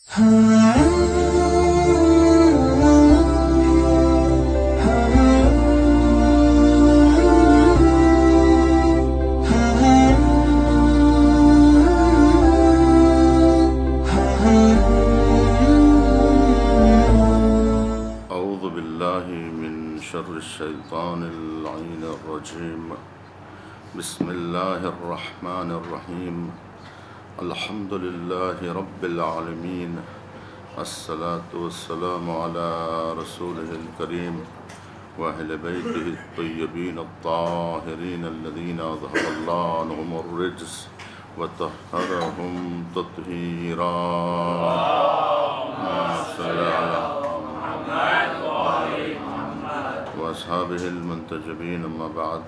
أعوذ بالله من شر الشيطان اللعين الرجيم. بسم الله الرحمن الرحيم. الحمد لله رب العالمين. الصلاة والسلام على رسوله الكريم وأهل بيته الطيبين الطاهرين الذين أذهب الله عنهم الرجس وطهرهم تطهيرا. صل على وأصحابه المنتجبين. أما بعد،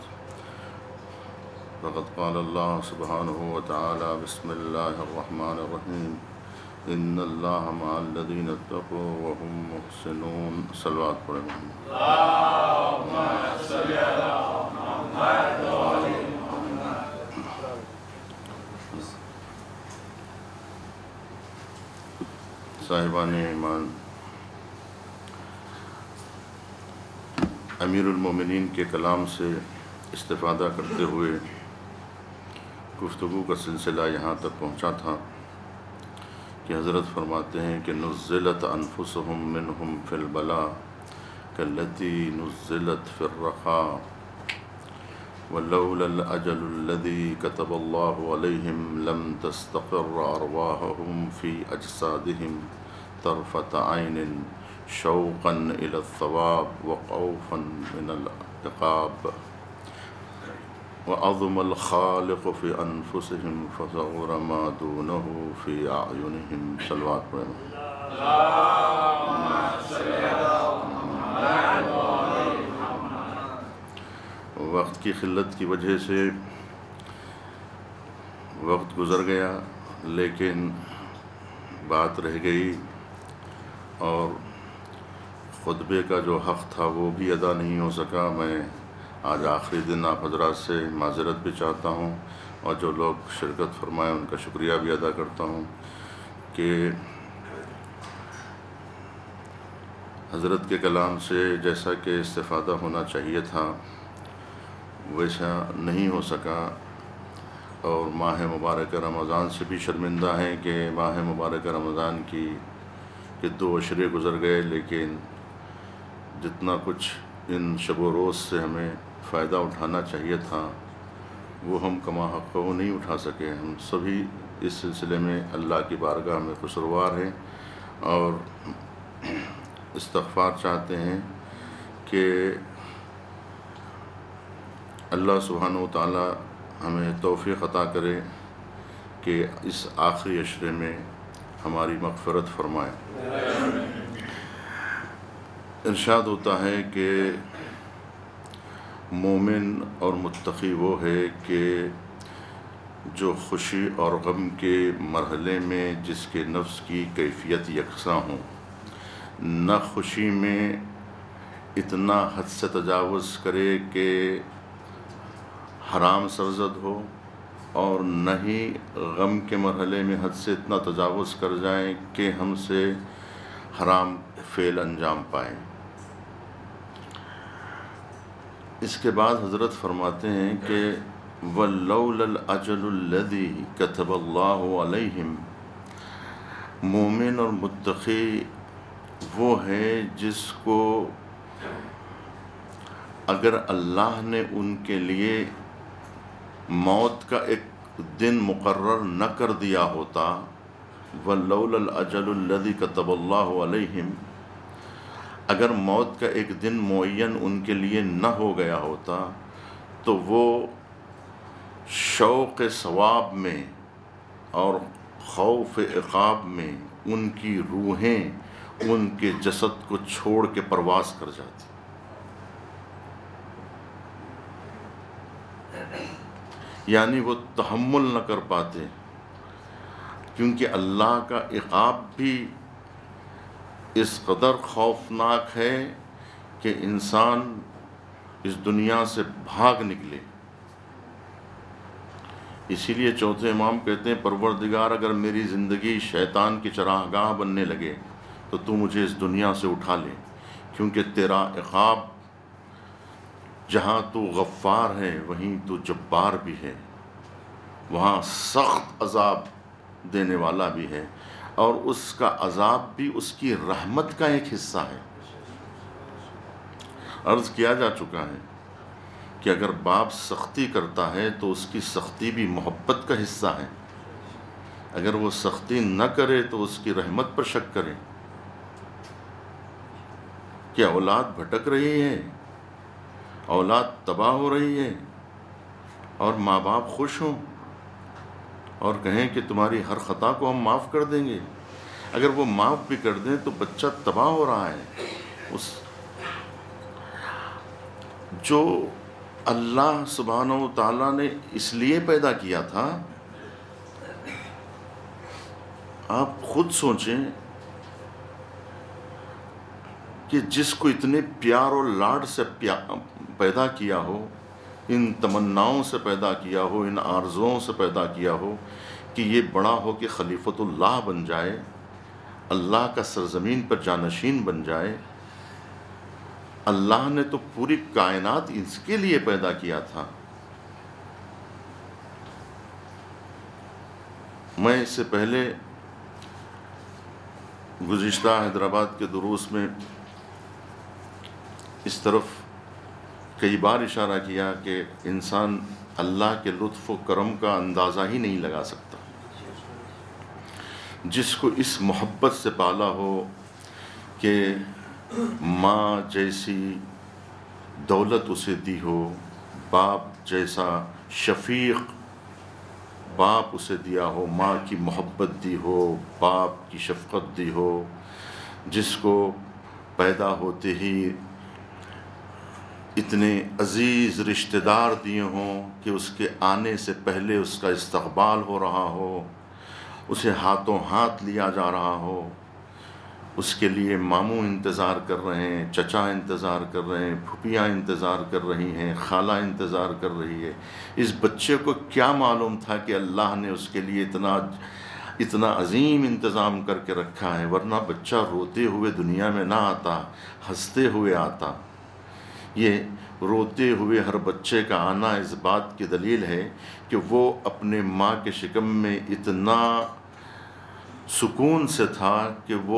فقد قال الله سبحانه وتعالى: بسم الله الرحمن الرحيم. إن الله مع الذين اتقوا وهم محسنون. صلوات پڑھیں. اللهم صل على محمد وآل محمد. صاحبان ایمان، امیر المومنین کے کلام سے استفادہ کرتے ہوئے گفتگو کا سلسلہ یہاں تک پہنچا تھا کہ حضرت فرماتے ہیں کہ نزلت انفسهم منهم فی البلاء کاللتی نزلت فی الرخاء ولولا الاجل الذی کتب اللہ علیہم لم تستقر ارواحهم فی اجسادهم طرفة عین شوقا إلى الثواب وخوفا من العقاب. وعظم الخالق في أنفسهم فصغر ما دونه في أعينهم. صلوات پڑھیں. وقت کی قلت کی وجہ سے وقت گزر گیا، لیکن بات رہ گئی، اور خطبے کا جو حق تھا وہ بھی ادا نہیں ہو سکا. میں آج آخری دن آپ حضرات سے معذرت بھی چاہتا ہوں، اور جو لوگ شرکت فرمائے ان کا شکریہ بھی ادا کرتا ہوں کہ حضرت کے کلام سے جیسا کہ استفادہ ہونا چاہیے تھا ویسا نہیں ہو سکا. اور ماہ مبارک رمضان سے بھی شرمندہ ہیں کہ ماہ مبارک رمضان کی کہ 2 عشرے گزر گئے، لیکن جتنا کچھ ان شب و روز سے ہمیں فائدہ اٹھانا چاہیے تھا وہ ہم کما حق وہ نہیں اٹھا سکے. ہم سبھی اس سلسلے میں اللہ کی بارگاہ میں قصوروار ہیں اور استغفار چاہتے ہیں کہ اللہ سبحانہ و تعالی ہمیں توفیق عطا کرے کہ اس آخری عشرے میں ہماری مغفرت فرمائے. ارشاد ہوتا ہے کہ مومن اور متقی وہ ہے کہ جو خوشی اور غم کے مرحلے میں جس کے نفس کی کیفیت یکساں ہوں، نہ خوشی میں اتنا حد سے تجاوز کرے کہ حرام سرزد ہو، اور نہ ہی غم کے مرحلے میں حد سے اتنا تجاوز کر جائیں کہ ہم سے حرام فعل انجام پائیں. اس کے بعد حضرت فرماتے ہیں کہ وَلَوْلَا الْأَجَلُ الَّذِي كَتَبَ اللَّهُ عَلَيْهِمْ. مومن اور متقی وہ ہے جس کو اگر اللہ نے ان کے لیے موت کا ایک دن مقرر نہ کر دیا ہوتا، وَلَوْلَا الْأَجَلُ الَّذِي كَتَبَ اللَّهُ عَلَيْهِمْ، اگر موت کا ایک دن معین ان کے لیے نہ ہو گیا ہوتا تو وہ شوق ثواب میں اور خوف عقاب میں ان کی روحیں ان کے جسد کو چھوڑ کے پرواز کر جاتی. یعنی وہ تحمل نہ کر پاتے، کیونکہ اللہ کا عقاب بھی اس قدر خوفناک ہے کہ انسان اس دنیا سے بھاگ نکلے. اسی لیے چوتھے امام کہتے ہیں پروردگار اگر میری زندگی شیطان کی چراگاہ بننے لگے تو تو مجھے اس دنیا سے اٹھا لے، کیونکہ تیرا عقاب جہاں تو غفار ہے وہیں تو جبار بھی ہے، وہاں سخت عذاب دینے والا بھی ہے، اور اس کا عذاب بھی اس کی رحمت کا ایک حصہ ہے۔ عرض کیا جا چکا ہے کہ اگر باپ سختی کرتا ہے تو اس کی سختی بھی محبت کا حصہ ہے، اگر وہ سختی نہ کرے تو اس کی رحمت پر شک کرے۔ کیا اولاد بھٹک رہی ہے، اولاد تباہ ہو رہی ہے، اور ماں باپ خوش ہوں اور کہیں کہ تمہاری ہر خطا کو ہم معاف کر دیں گے؟ اگر وہ معاف بھی کر دیں تو بچہ تباہ ہو رہا ہے۔ اس جو اللہ سبحانہ و تعالیٰ نے اس لیے پیدا کیا تھا، آپ خود سوچیں کہ جس کو اتنے پیار اور لاڈ سے پیدا کیا ہو، ان تمناؤں سے پیدا کیا ہو، ان آرزوؤں سے پیدا کیا ہو کہ یہ بڑا ہو کہ خلیفۃ اللہ بن جائے، اللہ کا سرزمین پر جانشین بن جائے، اللہ نے تو پوری کائنات اس کے لیے پیدا کیا تھا۔ میں اس سے پہلے گزشتہ حیدرآباد کے دروس میں اس طرف کئی بار اشارہ کیا کہ انسان اللہ کے لطف و کرم کا اندازہ ہی نہیں لگا سکتا۔ جس کو اس محبت سے پالا ہو کہ ماں جیسی دولت اسے دی ہو، باپ جیسا شفیق باپ اسے دیا ہو، ماں کی محبت دی ہو، باپ کی شفقت دی ہو، جس کو پیدا ہوتے ہی اتنے عزیز رشتہ دار دیے ہوں کہ اس کے آنے سے پہلے اس کا استقبال ہو رہا ہو، اسے ہاتھوں ہاتھ لیا جا رہا ہو، اس کے لیے ماموں انتظار کر رہے ہیں، چچا انتظار کر رہے ہیں، پھوپھیاں انتظار کر رہی ہیں، خالہ انتظار کر رہی ہے۔ اس بچے کو کیا معلوم تھا کہ اللہ نے اس کے لیے اتنا عظیم انتظام کر کے رکھا ہے، ورنہ بچہ روتے ہوئے دنیا میں نہ آتا، ہنستے ہوئے آتا۔ یہ روتے ہوئے ہر بچے کا آنا اس بات کی دلیل ہے کہ وہ اپنے ماں کے شکم میں اتنا سکون سے تھا کہ وہ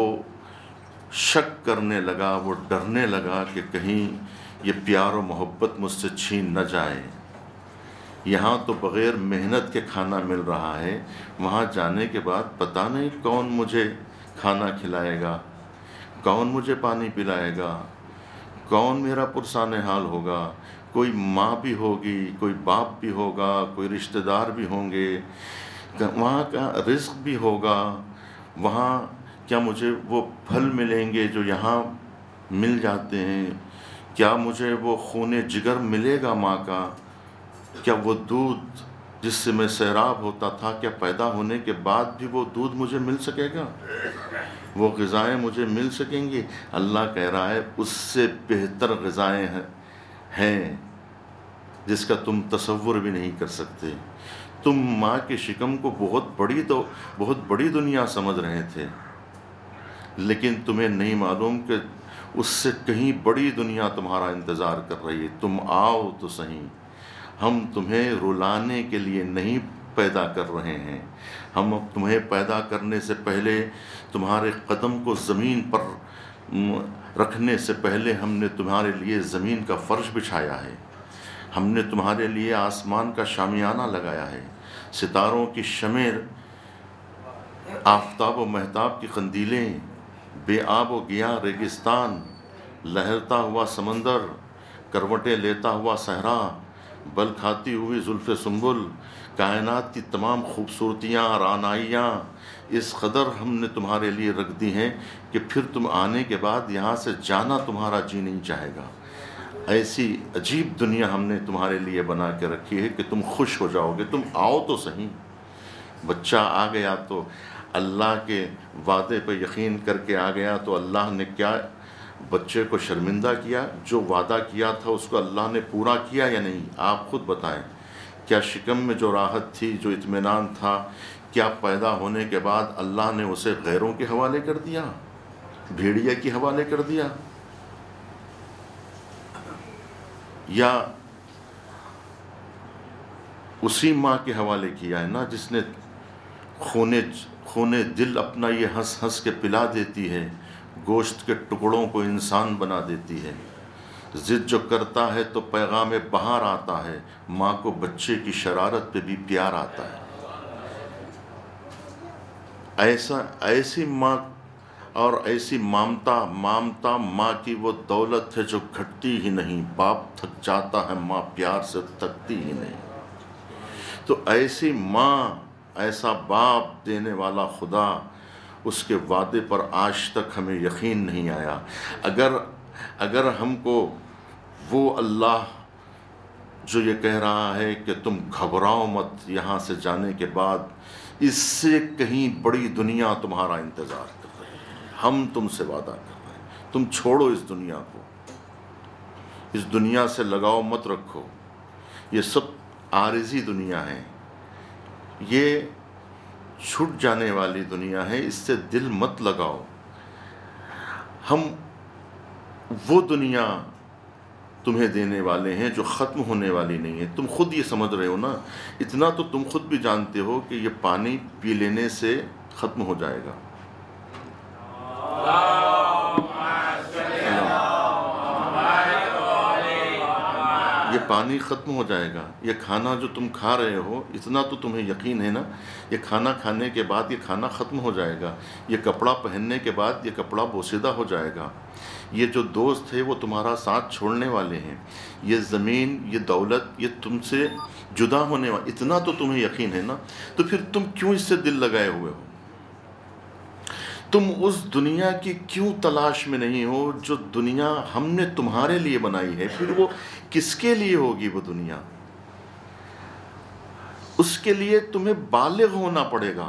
شک کرنے لگا، وہ ڈرنے لگا کہ کہیں یہ پیار و محبت مجھ سے چھین نہ جائے۔ یہاں تو بغیر محنت کے کھانا مل رہا ہے، وہاں جانے کے بعد پتہ نہیں کون مجھے کھانا کھلائے گا، کون مجھے پانی پلائے گا، کون میرا پرسان حال ہوگا۔ کوئی ماں بھی ہوگی، کوئی باپ بھی ہوگا، کوئی رشتہ دار بھی ہوں گے، وہاں کا رزق بھی ہوگا، وہاں کیا مجھے وہ پھل ملیں گے جو یہاں مل جاتے ہیں؟ کیا مجھے وہ خون جگر ملے گا ماں کا؟ کیا وہ دودھ جس سے میں سیراب ہوتا تھا، کیا پیدا ہونے کے بعد بھی وہ دودھ مجھے مل سکے گا؟ وہ غذائیں مجھے مل سکیں گی؟ اللہ کہہ رہا ہے اس سے بہتر غذائیں ہیں جس کا تم تصور بھی نہیں کر سکتے۔ تم ماں کے شکم کو بہت بڑی دنیا سمجھ رہے تھے، لیکن تمہیں نہیں معلوم کہ اس سے کہیں بڑی دنیا تمہارا انتظار کر رہی ہے۔ تم آؤ تو صحیح، ہم تمہیں رلانے کے لیے نہیں پیدا کر رہے ہیں، ہم تمہیں پیدا کرنے سے پہلے تمہارے قدم کو زمین پر رکھنے سے پہلے ہم نے تمہارے لیے زمین کا فرش بچھایا ہے، ہم نے تمہارے لیے آسمان کا شامیانہ لگایا ہے، ستاروں کی شمع، آفتاب و مہتاب کی قندیلیں، بے آب و گیا ریگستان، لہرتا ہوا سمندر، کروٹیں لیتا ہوا صحرا، بل کھاتی ہوئی زلف سنبل، کائنات کی تمام خوبصورتیاں، رعنائیاں اس قدر ہم نے تمہارے لیے رکھ دی ہیں کہ پھر تم آنے کے بعد یہاں سے جانا تمہارا جی نہیں چاہے گا۔ ایسی عجیب دنیا ہم نے تمہارے لیے بنا کے رکھی ہے کہ تم خوش ہو جاؤ گے۔ تم آؤ تو صحیح۔ بچہ آ گیا تو اللہ کے وعدے پہ یقین کر کے آ گیا تو اللہ نے کیا بچے کو شرمندہ کیا؟ جو وعدہ کیا تھا اس کو اللہ نے پورا کیا یا نہیں؟ آپ خود بتائیں۔ کیا شکم میں جو راحت تھی، جو اطمینان تھا، کیا پیدا ہونے کے بعد اللہ نے اسے غیروں کے حوالے کر دیا، بھیڑیا کے حوالے کر دیا، یا اسی ماں کے حوالے کیا ہے نا جس نے خون دل اپنا یہ ہنس ہنس کے پلا دیتی ہے، گوشت کے ٹکڑوں کو انسان بنا دیتی ہے، ضد جو کرتا ہے تو پیغام بہار آتا ہے، ماں کو بچے کی شرارت پہ بھی پیار آتا ہے۔ ایسی ماں اور ایسی مامتا ماں کی وہ دولت ہے جو گھٹتی ہی نہیں، باپ تھک جاتا ہے ماں پیار سے تھکتی ہی نہیں۔ تو ایسی ماں، ایسا باپ دینے والا خدا، اس کے وعدے پر آج تک ہمیں یقین نہیں آیا۔ اگر ہم کو وہ اللہ جو یہ کہہ رہا ہے کہ تم گھبراؤ مت یہاں سے جانے کے بعد، اس سے کہیں بڑی دنیا تمہارا انتظار کر رہی ہے، ہم تم سے وعدہ کر رہے ہیں، تم چھوڑو اس دنیا کو، اس دنیا سے لگاؤ مت رکھو، یہ سب عارضی دنیا ہے، یہ چھٹ جانے والی دنیا ہے، اس سے دل مت لگاؤ۔ ہم وہ دنیا تمہیں دینے والے ہیں جو ختم ہونے والی نہیں ہے۔ تم خود یہ سمجھ رہے ہو نا، اتنا تو تم خود بھی جانتے ہو کہ یہ پانی پی لینے سے ختم ہو جائے گا، یہ پانی ختم ہو جائے گا، یہ کھانا جو تم کھا رہے ہو، اتنا تو تمہیں یقین ہے نا، یہ کھانا کھانے کے بعد یہ کھانا ختم ہو جائے گا، یہ کپڑا پہننے کے بعد یہ کپڑا بوسیدہ ہو جائے گا، یہ جو دوست ہے وہ تمہارا ساتھ چھوڑنے والے ہیں، یہ زمین، یہ دولت، یہ تم سے جدا ہونے والا، اتنا تو تمہیں یقین ہے نا، تو پھر تم کیوں اس سے دل لگائے ہوئے ہو؟ تم اس دنیا کی کیوں تلاش میں نہیں ہو جو دنیا ہم نے تمہارے لیے بنائی ہے؟ پھر وہ کس کے لیے ہوگی وہ دنیا؟ اس کے لیے تمہیں بالغ ہونا پڑے گا۔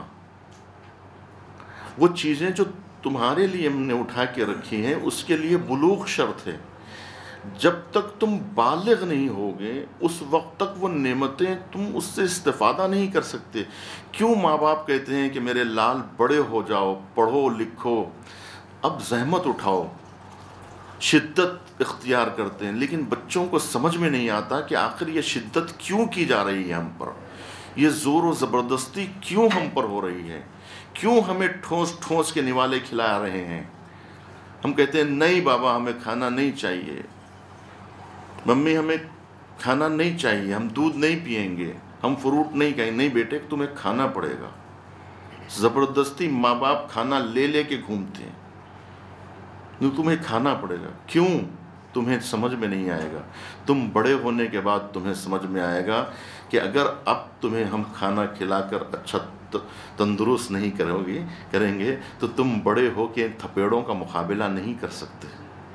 وہ چیزیں جو تمہارے لیے ہم نے اٹھا کے رکھی ہیں، اس کے لیے بلوغ شرط ہے۔ جب تک تم بالغ نہیں ہوگے اس وقت تک وہ نعمتیں تم اس سے استفادہ نہیں کر سکتے۔ کیوں ماں باپ کہتے ہیں کہ میرے لال بڑے ہو جاؤ، پڑھو لکھو، اب زحمت اٹھاؤ، شدت اختیار کرتے ہیں، لیکن بچوں کو سمجھ میں نہیں آتا کہ آخر یہ شدت کیوں کی جا رہی ہے ہم پر، یہ زور و زبردستی کیوں ہم پر ہو رہی ہے، کیوں ہمیں ٹھونس ٹھونس کے نوالے کھلا رہے ہیں۔ ہم کہتے ہیں نہیں بابا ہمیں کھانا نہیں چاہیے، ممی ہمیں کھانا نہیں چاہیے، ہم دودھ نہیں پئیں گے، ہم فروٹ نہیں کھائیں گے۔ نہیں بیٹے تمہیں کھانا پڑے گا۔ زبردستی ماں باپ کھانا لے لے کے گھومتے ہیں، تمہیں کھانا پڑے گا۔ کیوں؟ تمہیں سمجھ میں نہیں آئے گا، تم بڑے ہونے کے بعد تمہیں سمجھ میں آئے گا کہ اگر اب تمہیں ہم کھانا کھلا کر اچھا تندرست نہیں کریں گے تو تم بڑے ہو کے تھپیڑوں کا مقابلہ نہیں کر سکتے۔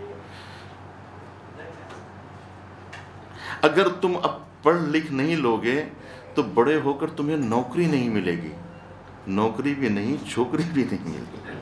اگر تم اب پڑھ لکھ نہیں لوگے تو بڑے ہو کر تمہیں نوکری نہیں ملے گی، نوکری بھی نہیں، چھوکری بھی نہیں ملے گی،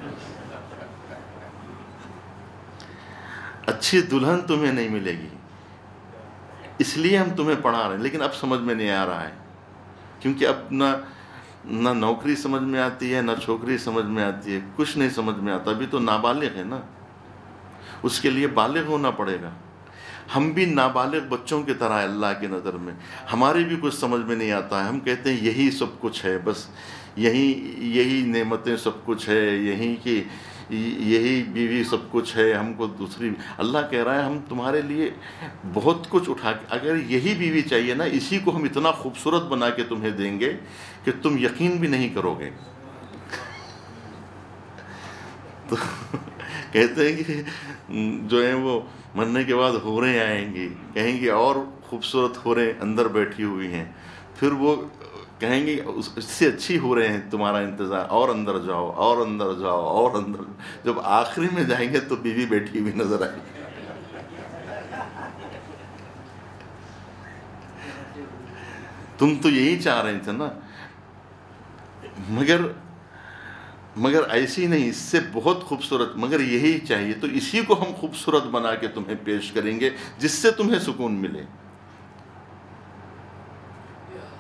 اچھی دلہن تمہیں نہیں ملے گی۔ اس لیے ہم تمہیں پڑھا رہے ہیں، لیکن اب سمجھ میں نہیں آ رہا ہے، کیونکہ اب نہ نوکری سمجھ میں آتی ہے، نہ چھوکری سمجھ میں آتی ہے، کچھ نہیں سمجھ میں آتا۔ ابھی تو نابالغ ہے نا، اس کے لیے بالغ ہونا پڑے گا۔ ہم بھی نابالغ بچوں کی طرح اللہ کی نظر میں، ہماری بھی کچھ سمجھ میں نہیں آتا ہے۔ ہم کہتے ہیں یہی سب کچھ ہے، بس یہی نعمتیں سب کچھ ہے، یہی بیوی سب کچھ ہے، ہم کو دوسری۔ اللہ کہہ رہا ہے ہم تمہارے لیے بہت کچھ اٹھا کے، اگر یہی بیوی چاہیے نا، اسی کو ہم اتنا خوبصورت بنا کے تمہیں دیں گے کہ تم یقین بھی نہیں کرو گے۔ تو کہتے ہیں کہ جو ہیں وہ مرنے کے بعد حوریں آئیں گی، کہیں گے اور خوبصورت حوریں اندر بیٹھی ہوئی ہیں، پھر وہ کہیں گے اس سے اچھی حوریں ہیں تمہارا انتظار، اور اندر جاؤ، اور اندر جاؤ، اور اندر۔ جب آخری میں جائیں گے تو بیوی بیٹھی ہوئی نظر آئے گی۔ تم تو یہی چاہ رہے تھے نا، مگر ایسی نہیں، اس سے بہت خوبصورت، مگر یہی چاہیے، تو اسی کو ہم خوبصورت بنا کے تمہیں پیش کریں گے جس سے تمہیں سکون ملے۔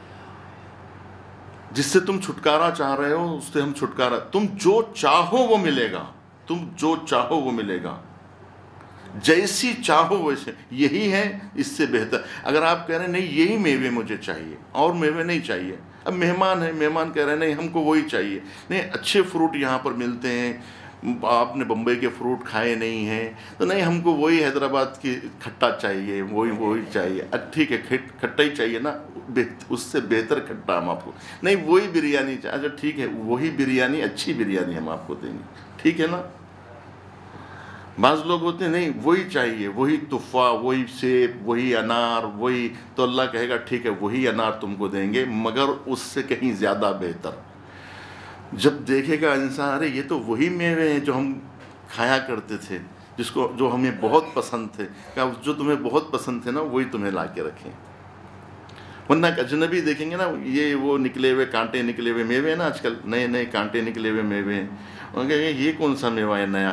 جس سے تم چھٹکارا چاہ رہے ہو اس سے ہم چھٹکارا، تم جو چاہو وہ ملے گا، تم جو چاہو وہ ملے گا، جیسی چاہو ویسے، یہی ہے اس سے بہتر۔ اگر آپ کہہ رہے ہیں نہیں یہی میوے مجھے چاہیے اور میوے نہیں چاہیے، اب مہمان ہے، مہمان کہہ رہے ہیں نہیں ہم کو وہی چاہیے، نہیں اچھے فروٹ یہاں پر ملتے ہیں، آپ نے بمبئی کے فروٹ کھائے نہیں ہیں تو نہیں ہم کو وہی حیدرآباد کی کھٹا چاہیے، وہی چاہیے، ٹھیک ہے کھٹا ہی چاہیے نا، اس سے بہتر کھٹا ہم آپ کو، نہیں وہی بریانی چاہیے، اچھا ٹھیک ہے وہی بریانی، اچھی بریانی ہم آپ کو دیں گے، ٹھیک ہے نا۔ بعض لوگ ہوتے ہیں نہیں وہی چاہیے، وہی تفاح، وہی سیب، وہی انار، وہی، تو اللہ کہے گا ٹھیک ہے وہی انار تم کو دیں گے مگر اس سے کہیں زیادہ بہتر۔ جب دیکھے گا انسان ارے یہ تو وہی میوے ہیں جو ہم کھایا کرتے تھے، جو ہمیں بہت پسند تھے، کہ جو تمہیں بہت پسند تھے نا وہی تمہیں لا کے رکھیں۔ ورنہ اجنبی دیکھیں گے نا، یہ وہ نکلے ہوئے کانٹے نکلے ہوئے میوے ہیں نا، آج کل نئے نئے کانٹے نکلے ہوئے میوے ہیں، ان کہیں گے یہ کون سا میوہ ہے نیا،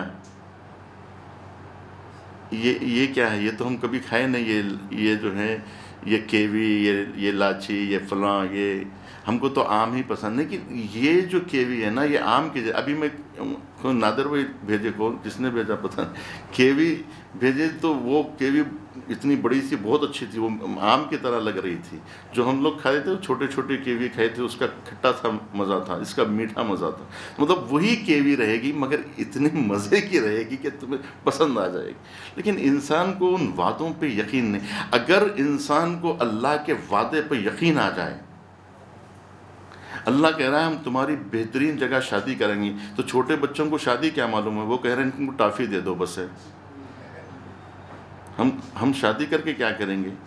یہ کیا ہے، یہ تو ہم کبھی کھائے نہیں، یہ جو ہے یہ کیوی، یہ لاچی، یہ فلاں، یہ ہم کو تو آم ہی پسند نہیں، کہ یہ جو کیوی ہے نا یہ آم کی ابھی میں نادر بھائی بھیجے کو جس نے بھیجا پتہ نہیں، کیوی بھیجے تو وہ کیوی اتنی بڑی سی بہت اچھی تھی، وہ آم کی طرح لگ رہی تھی، جو ہم لوگ کھائے تھے چھوٹے چھوٹے کیوی کھائے تھے، اس کا کھٹا تھا مزہ تھا، اس کا میٹھا مزہ تھا، مطلب وہی کیوی رہے گی مگر اتنے مزے کی رہے گی کہ تمہیں پسند آ جائے گی۔ لیکن انسان کو ان وعدوں پہ یقین نہیں۔ اگر انسان کو اللہ کے وعدے پہ یقین آ جائے، اللہ کہہ رہا ہے ہم تمہاری بہترین جگہ شادی کریں گی، تو چھوٹے بچوں کو شادی کیا معلوم ہے، وہ کہہ رہے ہیں ان کو ٹافی دے دو بس ہے، ہم شادی کر کے کیا کریں گے؟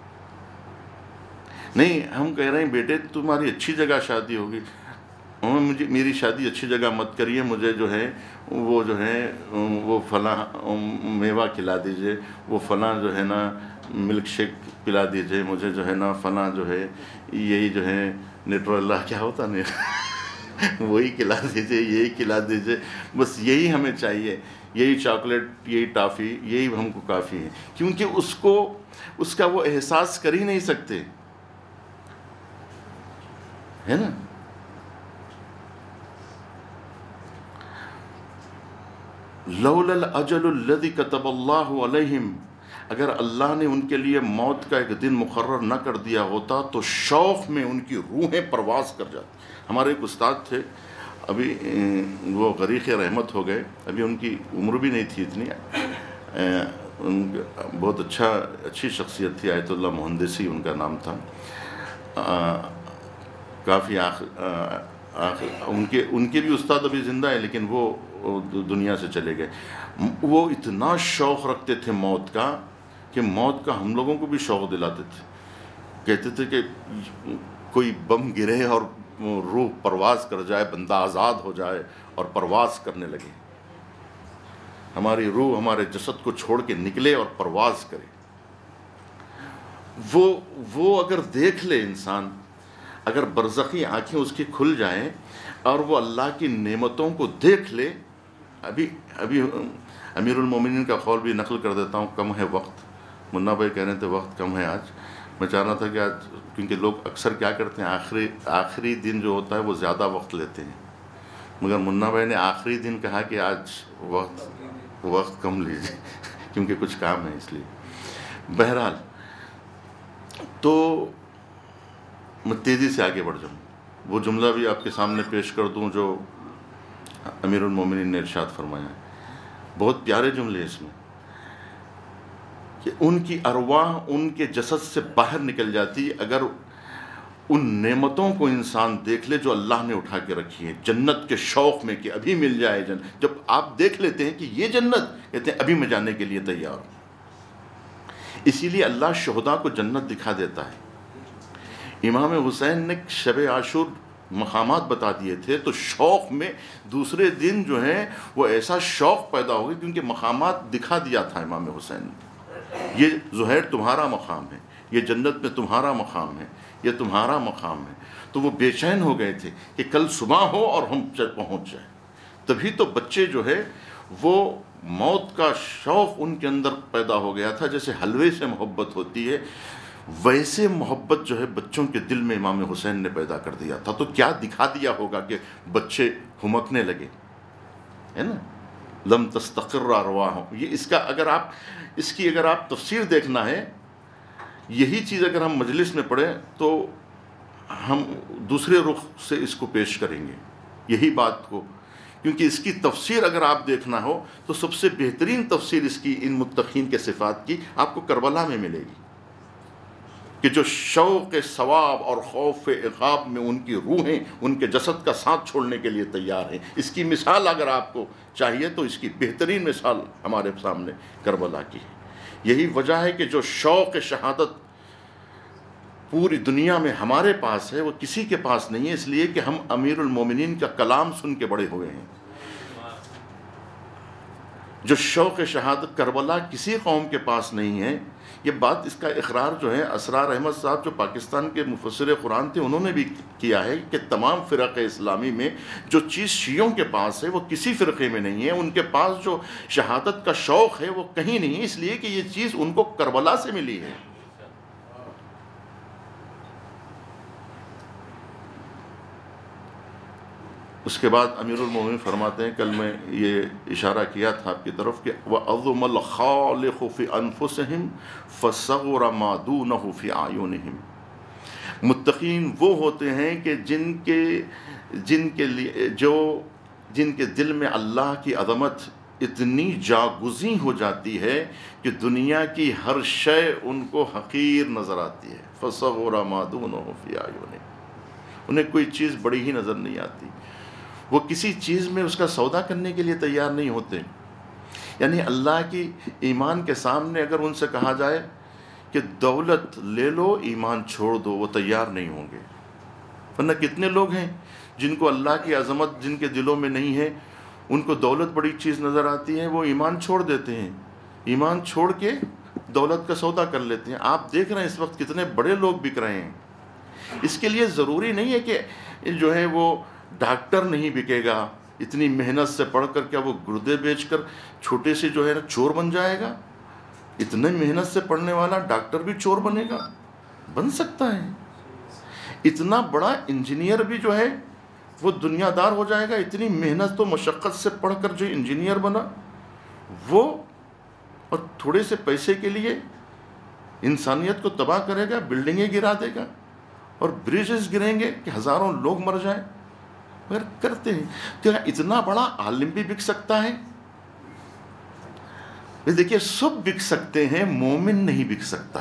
نہیں ہم کہہ رہے ہیں بیٹے تمہاری اچھی جگہ شادی ہوگی، مجھے میری شادی اچھی جگہ مت کریے، مجھے جو ہے وہ فلاں میوہ کھلا دیجئے، وہ فلاں جو ہے نا ملک شیک پلا دیجئے، مجھے جو ہے نا فلاں جو ہے یہی جو ہے نیٹرولا کیا ہوتا نہیں وہی کھلا دیجئے، یہی کھلا دیجئے، بس یہی ہمیں چاہیے، یہی چاکلیٹ، یہی ٹافی، یہی ہم کو کافی ہے، کیونکہ اس کا وہ احساس کر ہی نہیں سکتے، ہے نا۔ لولا الاجل الذی کتب اللہ علیہم، اگر اللہ نے ان کے لیے موت کا ایک دن مقرر نہ کر دیا ہوتا تو شوق میں ان کی روحیں پرواز کر جاتی۔ ہمارے ایک استاد تھے، ابھی وہ غریق رحمت ہو گئے، ابھی ان کی عمر بھی نہیں تھی اتنی، بہت اچھی شخصیت تھی، آیت اللہ مہندسی ان کا نام تھا، کافی ان کے بھی استاد ابھی زندہ ہے لیکن وہ دنیا سے چلے گئے۔ وہ اتنا شوق رکھتے تھے موت کا کہ موت کا ہم لوگوں کو بھی شوق دلاتے تھے، کہتے تھے کہ کوئی بم گرے اور روح پرواز کر جائے، بندہ آزاد ہو جائے اور پرواز کرنے لگے، ہماری روح ہمارے جسد کو چھوڑ کے نکلے اور پرواز کرے۔ وہ اگر دیکھ لے انسان، اگر برزخی آنکھیں اس کی کھل جائیں اور وہ اللہ کی نعمتوں کو دیکھ لے، ابھی امیر المومنین کا قول بھی نقل کر دیتا ہوں، کم ہے وقت، منا بھائی کہہ رہے تھے وقت کم ہے آج، میں چاہ رہا تھا کہ آج، کیونکہ لوگ اکثر کیا کرتے ہیں آخری دن جو ہوتا ہے وہ زیادہ وقت لیتے ہیں، مگر منا بھائی نے آخری دن کہا کہ آج وقت کم لیجیے کیونکہ کچھ کام ہے اس لیے۔ بہرحال تو میں تیزی سے آگے بڑھ جاؤں، وہ جملہ بھی آپ کے سامنے پیش کر دوں جو امیر المومنین نے ارشاد فرمایا ہے، بہت پیارے جملے اس میں، کہ ان کی ارواح ان کے جسد سے باہر نکل جاتی اگر ان نعمتوں کو انسان دیکھ لے جو اللہ نے اٹھا کے رکھی ہے، جنت کے شوق میں کہ ابھی مل جائے جنت، جب آپ دیکھ لیتے ہیں کہ یہ جنت، کہتے ہیں ابھی میں جانے کے لیے تیار ہوں۔ اسی لیے اللہ شہداء کو جنت دکھا دیتا ہے۔ امام حسین نے شب عاشور مقامات بتا دیے تھے تو شوق میں دوسرے دن جو ہے وہ ایسا شوق پیدا ہو گیا، کیونکہ مقامات دکھا دیا تھا امام حسین نے، یہ زہیر تمہارا مقام ہے، یہ جنت میں تمہارا مقام ہے، یہ تمہارا مقام ہے، تو وہ بے چین ہو گئے تھے کہ کل صبح ہو اور ہم پہنچ جائیں۔ تبھی تو بچے جو ہے وہ موت کا شوق ان کے اندر پیدا ہو گیا تھا، جیسے حلوے سے محبت ہوتی ہے، ویسے محبت جو ہے بچوں کے دل میں امام حسین نے پیدا کر دیا تھا. تو کیا دکھا دیا ہوگا کہ بچے ہمکنے لگے, ہے نا. لم تستقر ارواحهم, یہ اس کی اگر آپ تفسیر دیکھنا ہے, یہی چیز اگر ہم مجلس میں پڑھیں تو ہم دوسرے رخ سے اس کو پیش کریں گے, یہی بات کو. کیونکہ اس کی تفسیر اگر آپ دیکھنا ہو تو سب سے بہترین تفسیر اس کی ان متقین کے صفات کی آپ کو کربلا میں ملے گی, کہ جو شوق ثواب اور خوف عقاب میں ان کی روحیں ان کے جسد کا ساتھ چھوڑنے کے لیے تیار ہیں. اس کی مثال اگر آپ کو چاہیے تو اس کی بہترین مثال ہمارے سامنے کربلا کی ہے. یہی وجہ ہے کہ جو شوق شہادت پوری دنیا میں ہمارے پاس ہے وہ کسی کے پاس نہیں ہے, اس لیے کہ ہم امیر المومنین کا کلام سن کے بڑے ہوئے ہیں. جو شوق شہادت کربلا کسی قوم کے پاس نہیں ہے. یہ بات, اس کا اقرار جو ہے اسرار احمد صاحب جو پاکستان کے مفسر قرآن تھے انہوں نے بھی کیا ہے کہ تمام فرق اسلامی میں جو چیز شیعوں کے پاس ہے وہ کسی فرقے میں نہیں ہے. ان کے پاس جو شہادت کا شوق ہے وہ کہیں نہیں ہے, اس لیے کہ یہ چیز ان کو کربلا سے ملی ہے. اس کے بعد امیر المومنین فرماتے ہیں, کل میں یہ اشارہ کیا تھا آپ کی طرف, کہ وَعَظُمَ الْخَالِقُ فِي أَنفُسِهِمْ فَصَغُرَ مَا دُونَهُ فِي أَعْيُنِهِمْ. متقین وہ ہوتے ہیں کہ جن کے دل میں اللہ کی عظمت اتنی جاگزیں ہو جاتی ہے کہ دنیا کی ہر شے ان کو حقیر نظر آتی ہے. فَصَغُرَ مَا دُونَهُ فِي أَعْيُنِهِمْ. انہیں کوئی چیز بڑی ہی نظر نہیں آتی. وہ کسی چیز میں اس کا سودا کرنے کے لیے تیار نہیں ہوتے. یعنی اللہ کی ایمان کے سامنے اگر ان سے کہا جائے کہ دولت لے لو ایمان چھوڑ دو, وہ تیار نہیں ہوں گے. ورنہ کتنے لوگ ہیں جن کو اللہ کی عظمت جن کے دلوں میں نہیں ہے, ان کو دولت بڑی چیز نظر آتی ہے, وہ ایمان چھوڑ دیتے ہیں, ایمان چھوڑ کے دولت کا سودا کر لیتے ہیں. آپ دیکھ رہے ہیں اس وقت کتنے بڑے لوگ بک رہے ہیں. اس کے لیے ضروری نہیں ہے کہ جو ہے وہ ڈاکٹر نہیں بکے گا, اتنی محنت سے پڑھ کر کیا وہ گردے بیچ کر چھوٹے سے جو ہے نا چور بن جائے گا؟ اتنے محنت سے پڑھنے والا ڈاکٹر بھی چور بنے گا؟ بن سکتا ہے. اتنا بڑا انجینئر بھی جو ہے وہ دنیا دار ہو جائے گا. اتنی محنت و مشقت سے پڑھ کر جو انجینئر بنا وہ, اور تھوڑے سے پیسے کے لیے انسانیت کو تباہ کرے گا, بلڈنگیں گرا دے گا اور بریجز گریں گے کہ ہزاروں لوگ مر جائیں. مگر کرتے ہیں. کیا اتنا بڑا عالم بھی بک سکتا ہے؟ دیکھیے سب بک سکتے ہیں, مومن نہیں بک سکتا.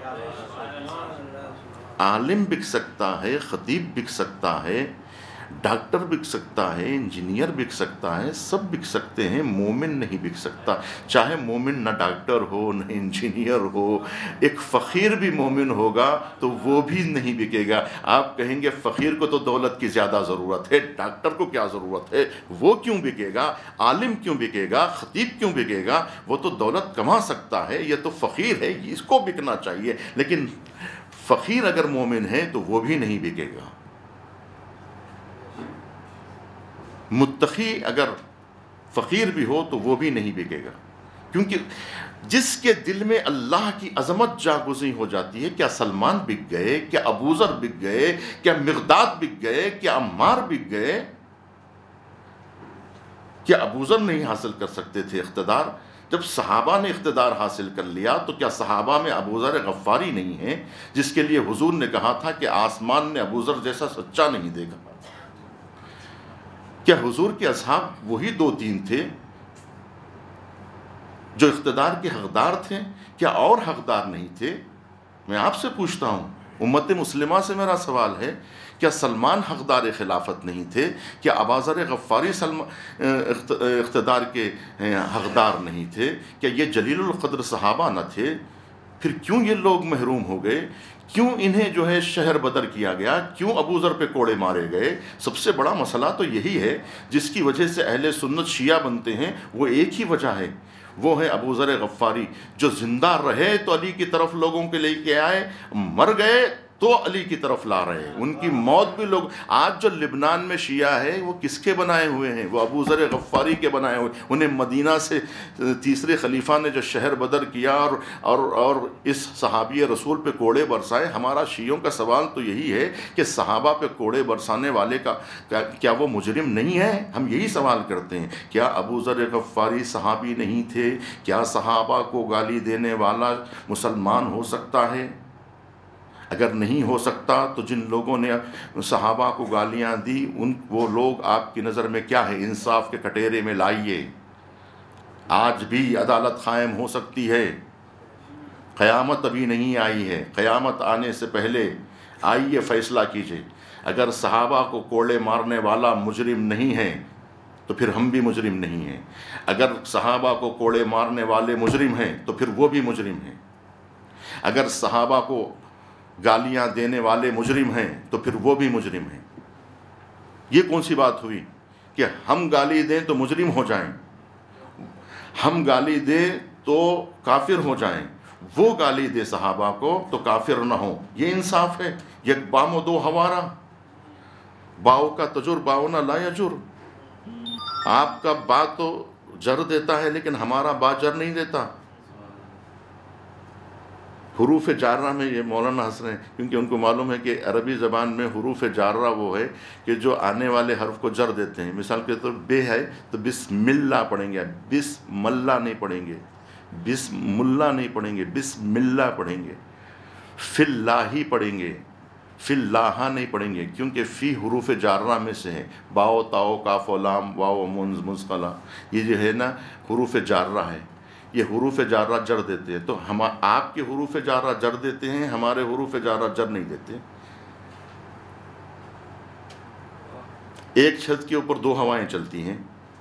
عالم بک سکتا ہے, خطیب بک سکتا ہے, ڈاکٹر بک سکتا ہے, انجینئر بک سکتا ہے, سب بک سکتے ہیں, مومن نہیں بک سکتا. چاہے مومن نہ ڈاکٹر ہو نہ انجینئر ہو, ایک فقیر بھی مومن ہوگا تو وہ بھی نہیں بکے گا. آپ کہیں گے فقیر کو تو دولت کی زیادہ ضرورت ہے, ڈاکٹر کو کیا ضرورت ہے, وہ کیوں بکے گا, عالم کیوں بکے گا, خطیب کیوں بکے گا, وہ تو دولت کما سکتا ہے, یہ تو فقیر ہے, اس کو بکنا چاہیے. لیکن فقیر اگر مومن ہے تو وہ بھی نہیں بکے گا. متقی اگر فقیر بھی ہو تو وہ بھی نہیں بکے گا. کیونکہ جس کے دل میں اللہ کی عظمت جاگزیں ہو جاتی ہے, کیا سلمان بک گئے, کیا ابوذر بک گئے, کیا مقداد بک گئے, کیا عمار بک گئے؟ کیا ابوذر نہیں حاصل کر سکتے تھے اقتدار؟ جب صحابہ نے اقتدار حاصل کر لیا تو کیا صحابہ میں ابوذر غفاری نہیں ہے, جس کے لیے حضور نے کہا تھا کہ آسمان نے ابوذر جیسا سچا نہیں دیکھا؟ کیا حضور کے اصحاب وہی 2-3 تھے جو اقتدار کے حقدار تھے؟ کیا اور حقدار نہیں تھے؟ میں آپ سے پوچھتا ہوں, امت مسلمہ سے میرا سوال ہے, کیا سلمان حقدار خلافت نہیں تھے؟ کیا ابوذر غفاری اقتدار کے حقدار نہیں تھے؟ کیا یہ جلیل القدر صحابہ نہ تھے؟ پھر کیوں یہ لوگ محروم ہو گئے؟ کیوں انہیں جو ہے شہر بدر کیا گیا؟ کیوں ابوذر پہ کوڑے مارے گئے؟ سب سے بڑا مسئلہ تو یہی ہے جس کی وجہ سے اہل سنت شیعہ بنتے ہیں. وہ ایک ہی وجہ ہے, وہ ہے ابوذر غفاری, جو زندہ رہے تو علی کی طرف لوگوں کے لے کے آئے, مر گئے تو علی کی طرف لا رہے ہیں. ان کی موت بھی لوگ آج جو لبنان میں شیعہ ہے وہ کس کے بنائے ہوئے ہیں؟ وہ ابو ذر غفاری کے بنائے ہوئے. انہیں مدینہ سے تیسرے خلیفہ نے جو شہر بدر کیا اور اس صحابی رسول پہ کوڑے برسائے. ہمارا شیعوں کا سوال تو یہی ہے کہ صحابہ پہ کوڑے برسانے والے کا کیا وہ مجرم نہیں ہے؟ ہم یہی سوال کرتے ہیں. کیا ابو ذر غفاری صحابی نہیں تھے؟ کیا صحابہ کو گالی دینے والا مسلمان ہو سکتا ہے؟ اگر نہیں ہو سکتا تو جن لوگوں نے صحابہ کو گالیاں دی وہ لوگ آپ کی نظر میں کیا ہے؟ انصاف کے کٹیرے میں لائیے. آج بھی عدالت قائم ہو سکتی ہے. قیامت ابھی نہیں آئی ہے. قیامت آنے سے پہلے آئیے فیصلہ کیجئے. اگر صحابہ کو کوڑے مارنے والا مجرم نہیں ہے تو پھر ہم بھی مجرم نہیں ہیں. اگر صحابہ کو کوڑے مارنے والے مجرم ہیں تو پھر وہ بھی مجرم ہیں. اگر صحابہ کو گالیاں دینے والے مجرم ہیں تو پھر وہ بھی مجرم ہیں. یہ کون سی بات ہوئی کہ ہم گالی دیں تو مجرم ہو جائیں، ہم گالی دیں تو کافر ہو جائیں، وہ گالی دے صحابہ کو تو کافر نہ ہو؟ یہ انصاف ہے؟ یک بام و دو ہوارا، باؤ کا تجر باؤ نہ لا یجر. آپ کا با تو جر دیتا ہے لیکن ہمارا با جر نہیں دیتا. حروف جارہ میں یہ مولانا ہنس رہے ہیں کیونکہ ان کو معلوم ہے کہ عربی زبان میں حروف جارہ وہ ہے کہ جو آنے والے حرف کو جر دیتے ہیں. مثال کے طور بے ہے تو بسم اللہ پڑھیں گے، بسم اللہ نہیں پڑھیں گے، بسم اللہ نہیں پڑھیں گے، بسم اللہ پڑھیں گے. فی اللہ ہی پڑھیں گے، فی اللہ نہیں پڑھیں گے کیونکہ فی حروف جارہ میں سے ہے. باؤ تاؤ کاف و لام واو منز مسقلہ، یہ جو ہے نا حروف جارہ ہے. یہ حروف جارہ جر دیتے ہیں. تو ہم آپ کے حروف جارہ جر دیتے ہیں، ہمارے حروف جارہ جر نہیں دیتے. ایک چھت کے اوپر دو ہوائیں چلتی ہیں،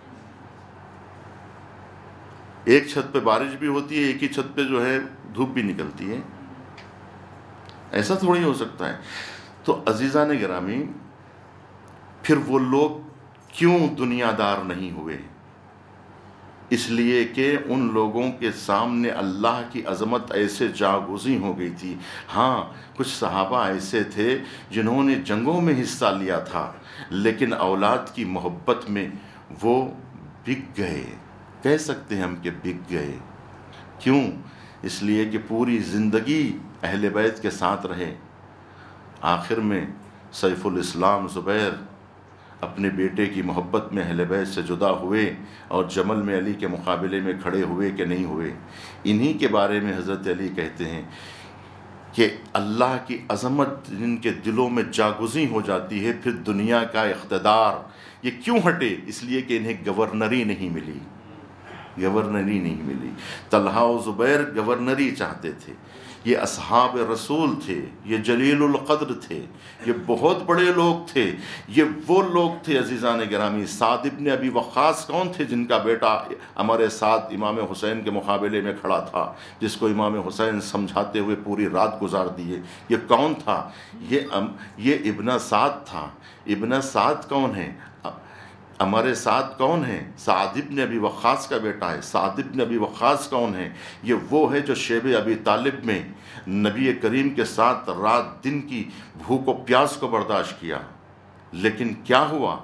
ایک چھت پہ بارش بھی ہوتی ہے، ایک ہی چھت پہ جو ہے دھوپ بھی نکلتی ہے. ایسا تھوڑی ہو سکتا ہے. تو عزیزان گرامی، پھر وہ لوگ کیوں دنیا دار نہیں ہوئے؟ اس لیے کہ ان لوگوں کے سامنے اللہ کی عظمت ایسے جاگزیں ہو گئی تھی. ہاں، کچھ صحابہ ایسے تھے جنہوں نے جنگوں میں حصہ لیا تھا لیکن اولاد کی محبت میں وہ بک گئے. کہہ سکتے ہیں ہم کہ بک گئے. کیوں؟ اس لیے کہ پوری زندگی اہل بیت کے ساتھ رہے. آخر میں سیف الاسلام زبیر اپنے بیٹے کی محبت میں اہل بیت سے جدا ہوئے اور جمل میں علی کے مقابلے میں کھڑے ہوئے کہ نہیں ہوئے. انہی کے بارے میں حضرت علی کہتے ہیں کہ اللہ کی عظمت جن کے دلوں میں جاگزیں ہو جاتی ہے پھر دنیا کا اقتدار یہ کیوں ہٹے؟ اس لیے کہ انہیں گورنری نہیں ملی، گورنری نہیں ملی. طلحہ و زبیر گورنری چاہتے تھے. یہ اصحاب رسول تھے، یہ جلیل القدر تھے، یہ بہت بڑے لوگ تھے. یہ وہ لوگ تھے عزیزان گرامی. سعد ابن ابی وقاص کون تھے جن کا بیٹا ہمارے ساتھ امام حسین کے مقابلے میں کھڑا تھا، جس کو امام حسین سمجھاتے ہوئے پوری رات گزار دیے؟ یہ کون تھا؟ یہ ابن سعد تھا. ابن سعد کون ہے؟ ہمارے ساتھ کون ہیں؟ سعد ابن ابی وقاص کا بیٹا ہے. سعد ابن ابی وقاص کون ہے؟ یہ وہ ہے جو شیب ابی طالب میں نبی کریم کے ساتھ رات دن کی بھوک و پیاس کو برداشت کیا. لیکن کیا ہوا؟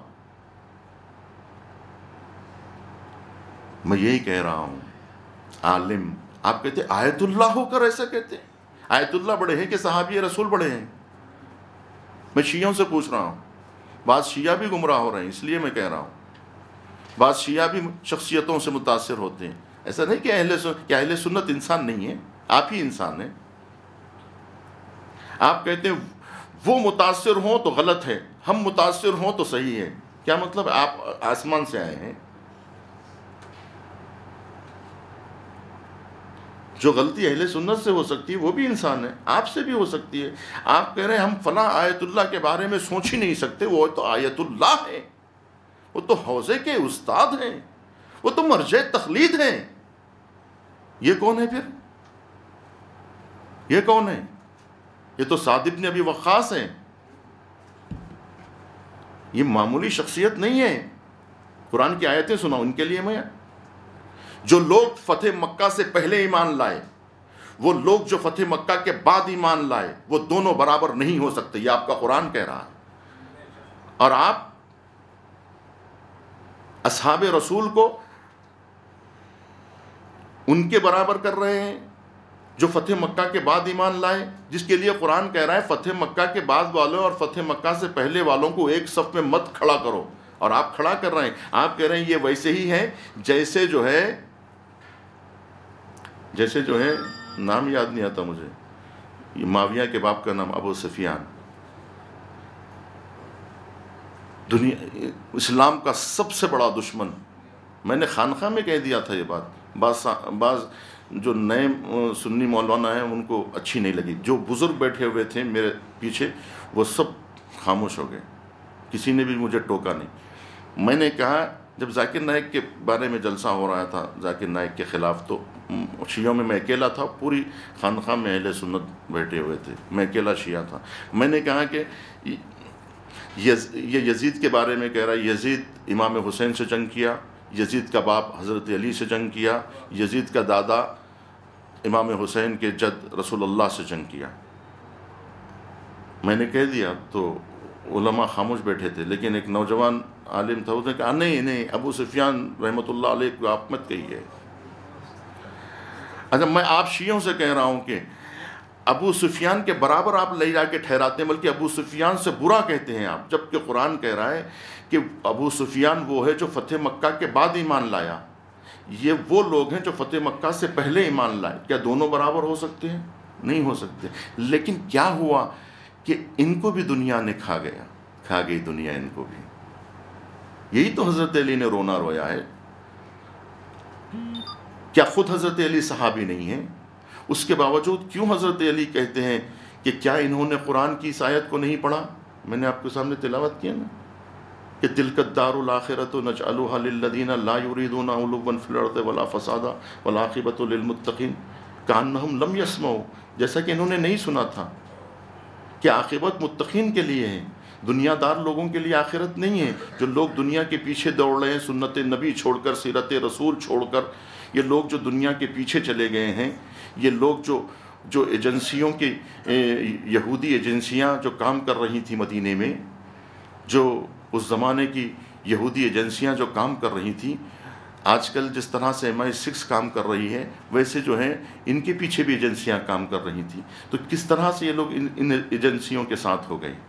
میں یہی کہہ رہا ہوں، عالم آپ کہتے آیت اللہ ہو کر ایسا کہتے ہیں؟ آیت اللہ بڑے ہیں کہ صحابی رسول بڑے ہیں؟ میں شیعوں سے پوچھ رہا ہوں. بعض شیعہ بھی گمراہ ہو رہے ہیں، اس لیے میں کہہ رہا ہوں. بعض شیعہ بھی شخصیتوں سے متاثر ہوتے ہیں. ایسا نہیں کہ اہل سنت انسان نہیں ہے، آپ ہی انسان ہیں. آپ کہتے ہیں وہ متاثر ہوں تو غلط ہے، ہم متاثر ہوں تو صحیح ہے. کیا مطلب؟ آپ آسمان سے آئے ہیں. جو غلطی اہل سنت سے ہو سکتی ہے وہ بھی انسان ہے، آپ سے بھی ہو سکتی ہے. آپ کہہ رہے ہیں ہم فلاں آیت اللہ کے بارے میں سوچ ہی نہیں سکتے. وہ تو آیت اللہ ہے، وہ تو حوضے کے استاد ہیں، وہ تو مرجع تقلید ہیں. یہ کون ہے پھر؟ یہ کون ہے؟ یہ تو سعد ابن ابی وقاص ہیں. یہ معمولی شخصیت نہیں ہے. قرآن کی آیتیں سنا ان کے لیے. میں جو لوگ فتح مکہ سے پہلے ایمان لائے وہ لوگ جو فتح مکہ کے بعد ایمان لائے وہ دونوں برابر نہیں ہو سکتے، یہ آپ کا قرآن کہہ رہا ہے، اور آپ اصحاب رسول کو ان کے برابر کر رہے ہیں جو فتح مکہ کے بعد ایمان لائے، جس کے لیے قرآن کہہ رہا ہے فتح مکہ کے بعد والوں اور فتح مکہ سے پہلے والوں کو ایک صف میں مت کھڑا کرو، اور آپ کھڑا کر رہے ہیں۔ آپ کہہ رہے ہیں یہ ویسے ہی ہے جیسے جو ہے نام یاد نہیں آتا مجھے، یہ معاویہ کے باپ کا نام ابو سفیان، دنیا اسلام کا سب سے بڑا دشمن۔ میں نے خانقاہ میں کہہ دیا تھا یہ بات، بعض جو نئے سنی مولانا ہیں ان کو اچھی نہیں لگی، جو بزرگ بیٹھے ہوئے تھے میرے پیچھے وہ سب خاموش ہو گئے، کسی نے بھی مجھے ٹوکا نہیں۔ میں نے کہا جب ذاکر نائک کے بارے میں جلسہ ہو رہا تھا ذاکر نائک کے خلاف، تو شیعوں میں اکیلا تھا، پوری خانقاہ میں اہل سنت بیٹھے ہوئے تھے، میں اکیلا شیعہ تھا۔ میں نے کہا کہ یہ یزید کے بارے میں کہہ رہا ہے، یزید امام حسین سے جنگ کیا، یزید کا باپ حضرت علی سے جنگ کیا، یزید کا دادا امام حسین کے جد رسول اللہ سے جنگ کیا۔ میں نے کہہ دیا تو علماء خاموش بیٹھے تھے، لیکن ایک نوجوان عالم تھا، اس نے کہا نہیں ابو سفیان رحمۃ اللہ علیہ کو آپ مت کہیے۔ اچھا میں آپ شیعوں سے کہہ رہا ہوں کہ ابو سفیان کے برابر آپ لے جا کے ٹھہراتے ہیں، بلکہ ابو سفیان سے برا کہتے ہیں آپ، جبکہ قرآن کہہ رہا ہے کہ ابو سفیان وہ ہے جو فتح مکہ کے بعد ایمان لایا، یہ وہ لوگ ہیں جو فتح مکہ سے پہلے ایمان لائے۔ کیا دونوں برابر ہو سکتے ہیں؟ نہیں ہو سکتے۔ لیکن کیا ہوا کہ ان کو بھی دنیا نے کھا گئی دنیا ان کو بھی۔ یہی تو حضرت علی نے رونا رویا ہے۔ کیا خود حضرت علی صحابی نہیں ہیں؟ اس کے باوجود کیوں حضرت علی کہتے ہیں کہ کیا انہوں نے قرآن کی اس آیت کو نہیں پڑھا؟ میں نے آپ کے سامنے تلاوت کیا نا کہ تلک الدار الآخرۃ نجعلھا للذین لا یریدون علوا فی الارض ولا فسادا والعاقبۃ للمتقین کأنہم لم یسمعوا، جیسا کہ انہوں نے نہیں سنا تھا کہ عاقبت متقین کے لیے ہے، دنیا دار لوگوں کے لیے آخرت نہیں ہے۔ جو لوگ دنیا کے پیچھے دوڑ رہے ہیں، سنت نبی چھوڑ کر، سیرت رسول چھوڑ کر، یہ لوگ جو دنیا کے پیچھے چلے گئے ہیں، یہ لوگ جو ایجنسیوں کی یہودی ایجنسیاں جو کام کر رہی تھیں مدینے میں، جو اس زمانے کی یہودی ایجنسیاں جو کام کر رہی تھیں، آج کل جس طرح سے MI6 کام کر رہی ہے ویسے جو ہے ان کے پیچھے بھی ایجنسیاں کام کر رہی تھیں، تو کس طرح سے یہ لوگ ان ایجنسیوں کے ساتھ ہو گئے؟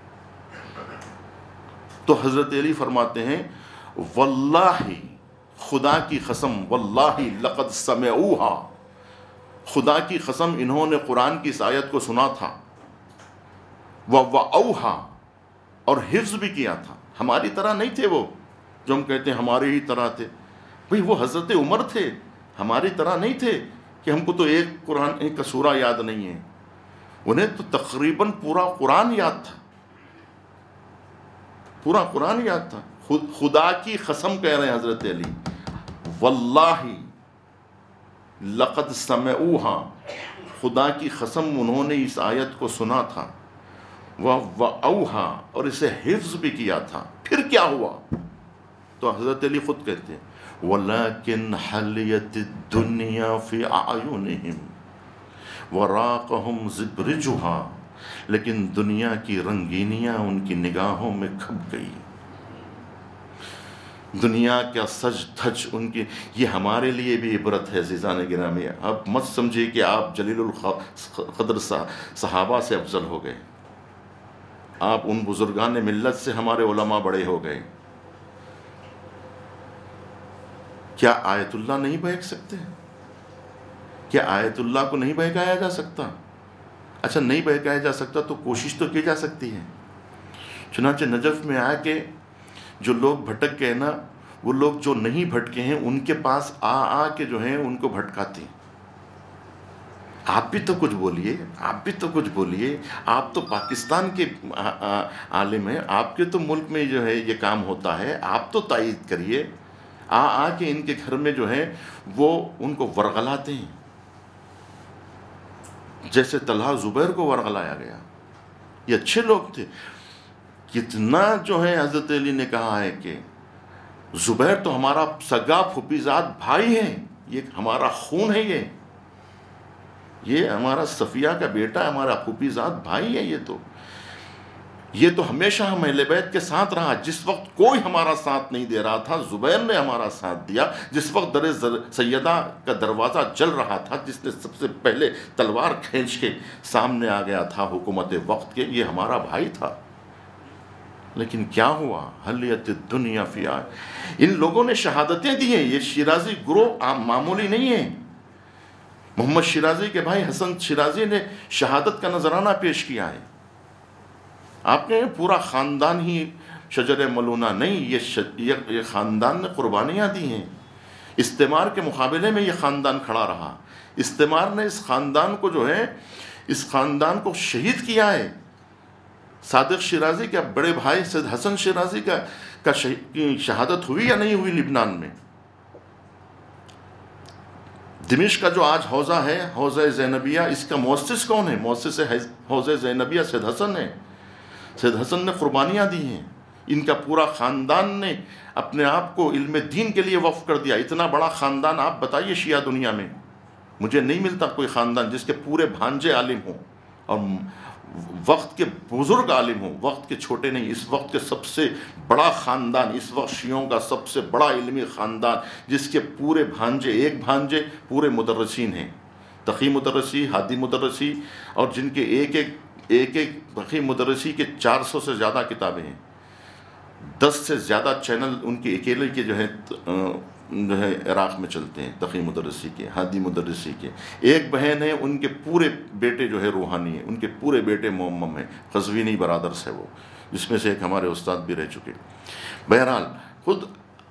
تو حضرت علی فرماتے ہیں واللہ، خدا کی قسم، واللہ لقد سمعوہا، خدا کی قسم انہوں نے قرآن کی اس آیت کو سنا تھا، وَوَعَوْہا، اور حفظ بھی کیا تھا۔ ہماری طرح نہیں تھے وہ، جو ہم کہتے ہیں ہماری ہی طرح تھے، بھئی وہ حضرت عمر تھے، ہماری طرح نہیں تھے کہ ہم کو تو ایک قرآن کا سورہ یاد نہیں ہے، انہیں تو تقریباً پورا قرآن یاد تھا، پورا قرآن یاد تھا۔ خدا کی قسم کہہ رہے ہیں حضرت علی، واللہ لقد سمعوہا، خدا کی قسم انہوں نے اس آیت کو سنا تھا، وَوَعَوْہا، اور اسے حفظ بھی کیا تھا۔ پھر کیا ہوا؟ تو حضرت علی خود کہتے ہیں وَلَكِنْ حَلِيَتِ الدُّنْيَا فِي أَعْيُنِهِمْ وَرَاقَهُمْ زِبْرِجُهَا، لیکن دنیا کی رنگینیاں ان کی نگاہوں میں کھپ گئی، دنیا کا سج دھج ان کی، یہ ہمارے لیے بھی عبرت ہے عزیزان گرامی۔ آپ مت سمجھے کہ آپ جلیل القدر صحابہ سے افضل ہو گئے، آپ ان بزرگان ملت سے ہمارے علماء بڑے ہو گئے۔ کیا آیت اللہ نہیں بہک سکتے؟ کیا آیت اللہ کو نہیں بہکایا جا سکتا؟ اچھا نہیں بہکایا جا سکتا تو کوشش تو کی جا سکتی ہے۔ چنانچہ نجف میں آیا کہ جو لوگ بھٹک گئے نا، وہ لوگ جو نہیں بھٹکے ہیں ان کے پاس آ کے جو ہیں ان کو بھٹکاتے ہیں۔ آپ بھی تو کچھ بولیے، آپ بھی تو کچھ بولیے، آپ تو پاکستان کے عالم ہیں، آپ کے تو ملک میں جو ہے یہ کام ہوتا ہے، آپ تو تائید کریے۔ آ کے ان کے گھر میں جو ہے وہ ان کو ورغلاتے ہیں، جیسے طلحہ زبیر کو ورغلایا گیا۔ یہ اچھے لوگ تھے، کتنا جو ہے حضرت علی نے کہا ہے کہ زبیر تو ہمارا سگا پھوپھی زاد بھائی ہے، یہ ہمارا خون ہے، یہ یہ ہمارا صفیہ کا بیٹا ہے، ہمارا پھوپھی زاد بھائی ہے، یہ تو ہمیشہ ہم اہل بیت کے ساتھ رہا۔ جس وقت کوئی ہمارا ساتھ نہیں دے رہا تھا، زبیر نے ہمارا ساتھ دیا۔ جس وقت در سیدہ کا دروازہ جل رہا تھا، جس نے سب سے پہلے تلوار کھینچ کے سامنے آ گیا تھا حکومت وقت کے، یہ ہمارا بھائی تھا۔ لیکن کیا ہوا؟ حلیت الدنیا فی ان لوگوں نے شہادتیں دی ہیں۔ یہ شیرازی گروہ عام معمولی نہیں ہے۔ محمد شیرازی کے بھائی حسن شیرازی نے شہادت کا نذرانہ پیش کیا ہے۔ آپ نے پورا خاندان ہی شجر ملونہ نہیں، یہ خاندان نے قربانیاں دی ہیں۔ استعمار کے مقابلے میں یہ خاندان کھڑا رہا۔ استعمار نے اس خاندان کو اس خاندان کو شہید کیا ہے۔ صادق شیرازی کا بڑے بھائی سید حسن شیرازی کا شہادت ہوئی یا نہیں ہوئی لبنان میں؟ دمشق کا جو آج حوزہ ہے، حوزہ زینبیہ، اس کا مؤسس کون ہے؟ مؤسس حوزہ زینبیہ سید حسن ہے۔ سید حسن نے قربانیاں دی ہیں۔ ان کا پورا خاندان نے اپنے آپ کو علم دین کے لیے وقف کر دیا۔ اتنا بڑا خاندان آپ بتائیے شیعہ دنیا میں، مجھے نہیں ملتا کوئی خاندان جس کے پورے بھانجے عالم ہوں اور وقت کے بزرگ عالم ہوں، وقت کے چھوٹے نہیں۔ اس وقت کے سب سے بڑا خاندان، اس وقت شیعوں کا سب سے بڑا علمی خاندان، جس کے پورے بھانجے، ایک بھانجے پورے مدرسین ہیں، تقی مدرسی، ہادی مدرسی، اور جن کے ایک تقی مدرسی کے 400 سے زیادہ کتابیں ہیں، 10 سے زیادہ چینل ان کے اکیلے کے جو ہے عراق میں چلتے ہیں، تقی مدرسی کے، ہادی مدرسی کے۔ ایک بہن ہے، ان کے پورے بیٹے جو ہے روحانی ہیں، ان کے پورے بیٹے مومم ہیں، قزوینی برادرس ہے وہ، جس میں سے ایک ہمارے استاد بھی رہ چکے۔ بہرحال خود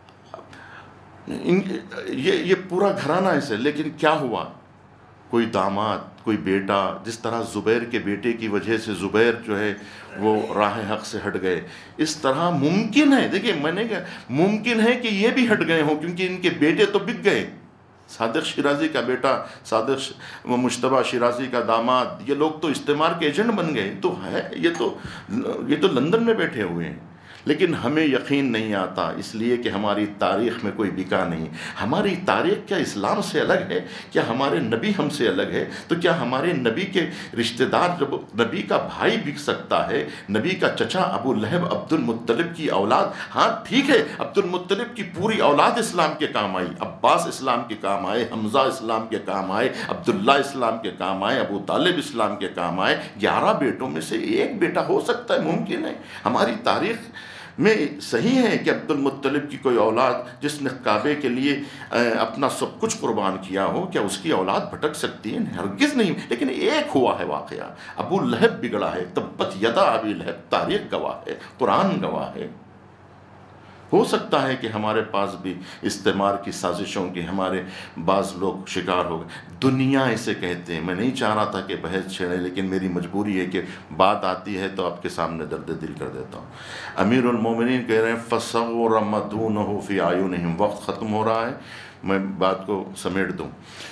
یہ پورا گھرانہ ایسے، لیکن کیا ہوا؟ کوئی داماد، کوئی بیٹا، جس طرح زبیر کے بیٹے کی وجہ سے زبیر جو ہے وہ راہ حق سے ہٹ گئے، اس طرح ممکن ہے، دیکھیں میں نے کہا ممکن ہے کہ یہ بھی ہٹ گئے ہوں، کیونکہ ان کے بیٹے تو بک گئے۔ صادق شیرازی کا بیٹا، صادق مجتبیٰ شیرازی کا داماد، یہ لوگ تو استعمار کے ایجنٹ بن گئے، تو ہے یہ تو لندن میں بیٹھے ہوئے ہیں۔ لیکن ہمیں یقین نہیں آتا، اس لیے کہ ہماری تاریخ میں کوئی بکا نہیں۔ ہماری تاریخ کیا اسلام سے الگ ہے؟ کیا ہمارے نبی ہم سے الگ ہے؟ تو کیا ہمارے نبی کے رشتہ دار، جب نبی کا بھائی بک سکتا ہے، نبی کا چچا ابو لہب عبد المطلب کی اولاد، ہاں ٹھیک ہے عبد المطلب کی پوری اولاد اسلام کے کام آئی، عباس اسلام کے کام آئے، حمزہ اسلام کے کام آئے، عبداللہ اسلام کے کام آئے، ابو طالب اسلام کے کام آئے، 11 بیٹوں میں سے ایک بیٹا ہو سکتا ہے، ممکن ہے۔ ہماری تاریخ میں صحیح ہے کہ عبد المطلب کی کوئی اولاد جس نے کعبے کے لیے اپنا سب کچھ قربان کیا ہو، کیا اس کی اولاد بھٹک سکتی ہے؟ ہرگز نہیں۔ لیکن ایک ہوا ہے واقعہ، ابو لہب بگڑا ہے، تبت یدا ابی لہب، تاریخ گواہ ہے، قرآن گواہ ہے۔ ہو سکتا ہے کہ ہمارے پاس بھی استعمار کی سازشوں کے ہمارے بعض لوگ شکار ہو گئے، دنیا اسے کہتے ہیں۔ میں نہیں چاہ رہا تھا کہ بحث چھیڑے، لیکن میری مجبوری ہے کہ بات آتی ہے تو آپ کے سامنے درد دل کر دیتا ہوں۔ امیر المومنین کہہ رہے ہیں فَصَغُرَ مَدُونَهُ فِي أَعْيُنِهِمْ، وقت ختم ہو رہا ہے، میں بات کو سمیٹ دوں۔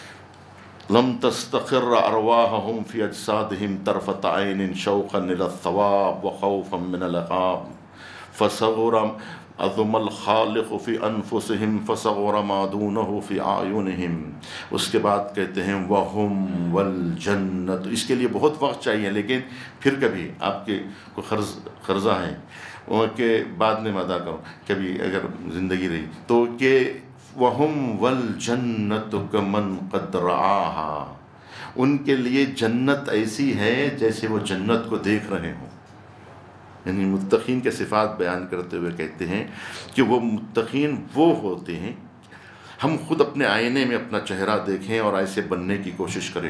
لم تستقر ارواحهم في اجسادهم طرفة عين شوقا الى الثواب وخوفا من العقاب فصغر عظم الخالق في انفسهم فصغر ما دونه في اعینهم۔ اس کے بعد کہتے ہیں وهم والجنت۔ اس کے لیے بہت وقت چاہیے، لیکن پھر کبھی آپ کے کوئی قرضہ ہے وہ کہ بعد میں ادا کرو، کبھی اگر زندگی رہی تو، کہ وَهُمْ وَالْجَنَّةُ كَمَنْ قَدْ رَآهَا، ان کے لیے جنت ایسی ہے جیسے وہ جنت کو دیکھ رہے ہوں۔ یعنی متقین کے صفات بیان کرتے ہوئے کہتے ہیں کہ وہ متقین وہ ہوتے ہیں، ہم خود اپنے آئینے میں اپنا چہرہ دیکھیں اور ایسے بننے کی کوشش کریں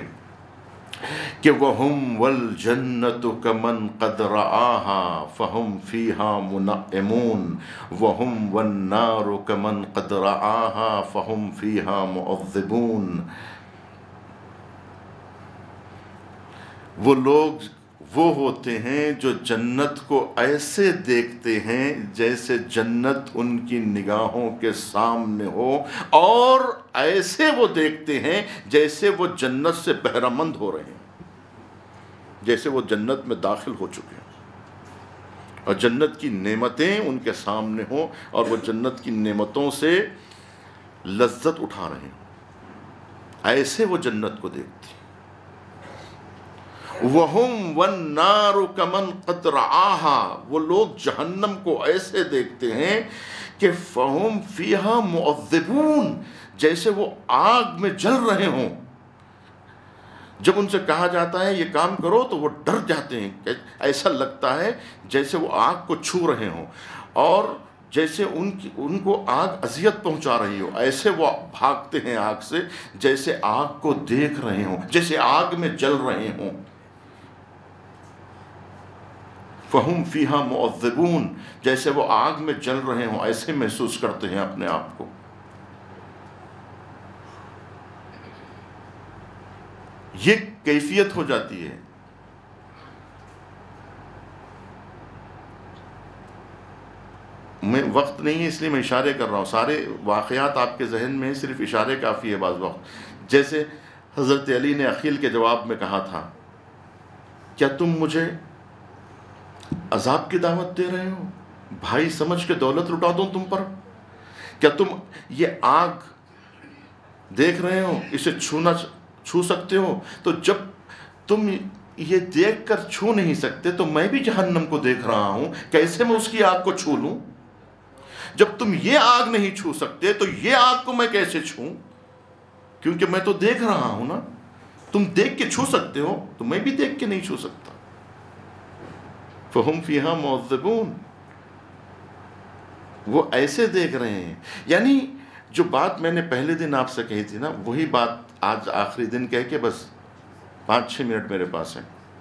کہ وَهُمْ وَالْجَنَّةُ كَمَنْ قَدْ رَآهَا فَهُمْ فِيهَا مُنَعِّمُونَ وَهُمْ وَالنَّارُ كَمَنْ قَدْ رَآهَا فَهُمْ فِيهَا مُعَذِّبُونَ۔ وہ لوگ وہ ہوتے ہیں جو جنت کو ایسے دیکھتے ہیں جیسے جنت ان کی نگاہوں کے سامنے ہو، اور ایسے وہ دیکھتے ہیں جیسے وہ جنت سے بہرہ مند ہو رہے ہیں، جیسے وہ جنت میں داخل ہو چکے ہیں اور جنت کی نعمتیں ان کے سامنے ہوں اور وہ جنت کی نعمتوں سے لذت اٹھا رہے ہیں، ایسے وہ جنت کو دیکھتے ہیں۔ وَهُمْ وَالنَّارُ كَمَنْ قَدْ رَآهَا، وہ لوگ جہنم کو ایسے دیکھتے ہیں کہ فَهُمْ فِيهَا مُعَذِّبُونَ، جیسے وہ آگ میں جل رہے ہوں۔ جب ان سے کہا جاتا ہے یہ کام کرو تو وہ ڈر جاتے ہیں، ایسا لگتا ہے جیسے وہ آگ کو چھو رہے ہوں، اور جیسے ان کو آگ اذیت پہنچا رہی ہو، ایسے وہ بھاگتے ہیں آگ سے جیسے آگ کو دیکھ رہے ہوں، جیسے آگ میں جل رہے ہوں۔ فَهُمْ فِيهَا مُعَذِّبُونَ، جیسے وہ آگ میں جل رہے ہوں، ایسے محسوس کرتے ہیں اپنے آپ کو۔ یہ کیفیت ہو جاتی ہے۔ میں وقت نہیں ہے اس لیے میں اشارے کر رہا ہوں، سارے واقعات آپ کے ذہن میں صرف اشارے کافی ہے بعض وقت۔ جیسے حضرت علی نے عقیل کے جواب میں کہا تھا، کیا تم مجھے عذاب کی دعوت دے رہے ہو؟ بھائی سمجھ کے دولت لٹا دوں تم پر؟ کیا تم یہ آگ دیکھ رہے ہو، اسے چھو سکتے ہو؟ تو جب تم یہ دیکھ کر چھو نہیں سکتے تو میں بھی جہنم کو دیکھ رہا ہوں، کیسے میں اس کی آگ کو چھو لوں؟ جب تم یہ آگ نہیں چھو سکتے تو یہ آگ کو میں کیسے چھوں؟ کیونکہ میں تو دیکھ رہا ہوں نا۔ تم دیکھ کے چھو سکتے ہو تو میں بھی دیکھ کے نہیں چھو سکتا۔ فَهُمْ فِيهَا مُعَذِّبُونَ، وہ ایسے دیکھ رہے ہیں۔ یعنی جو بات میں نے پہلے دن آپ سے کہی تھی نا، وہی بات آج آخری دن کہہ کے بس 5-6 منٹ میرے پاس ہیں،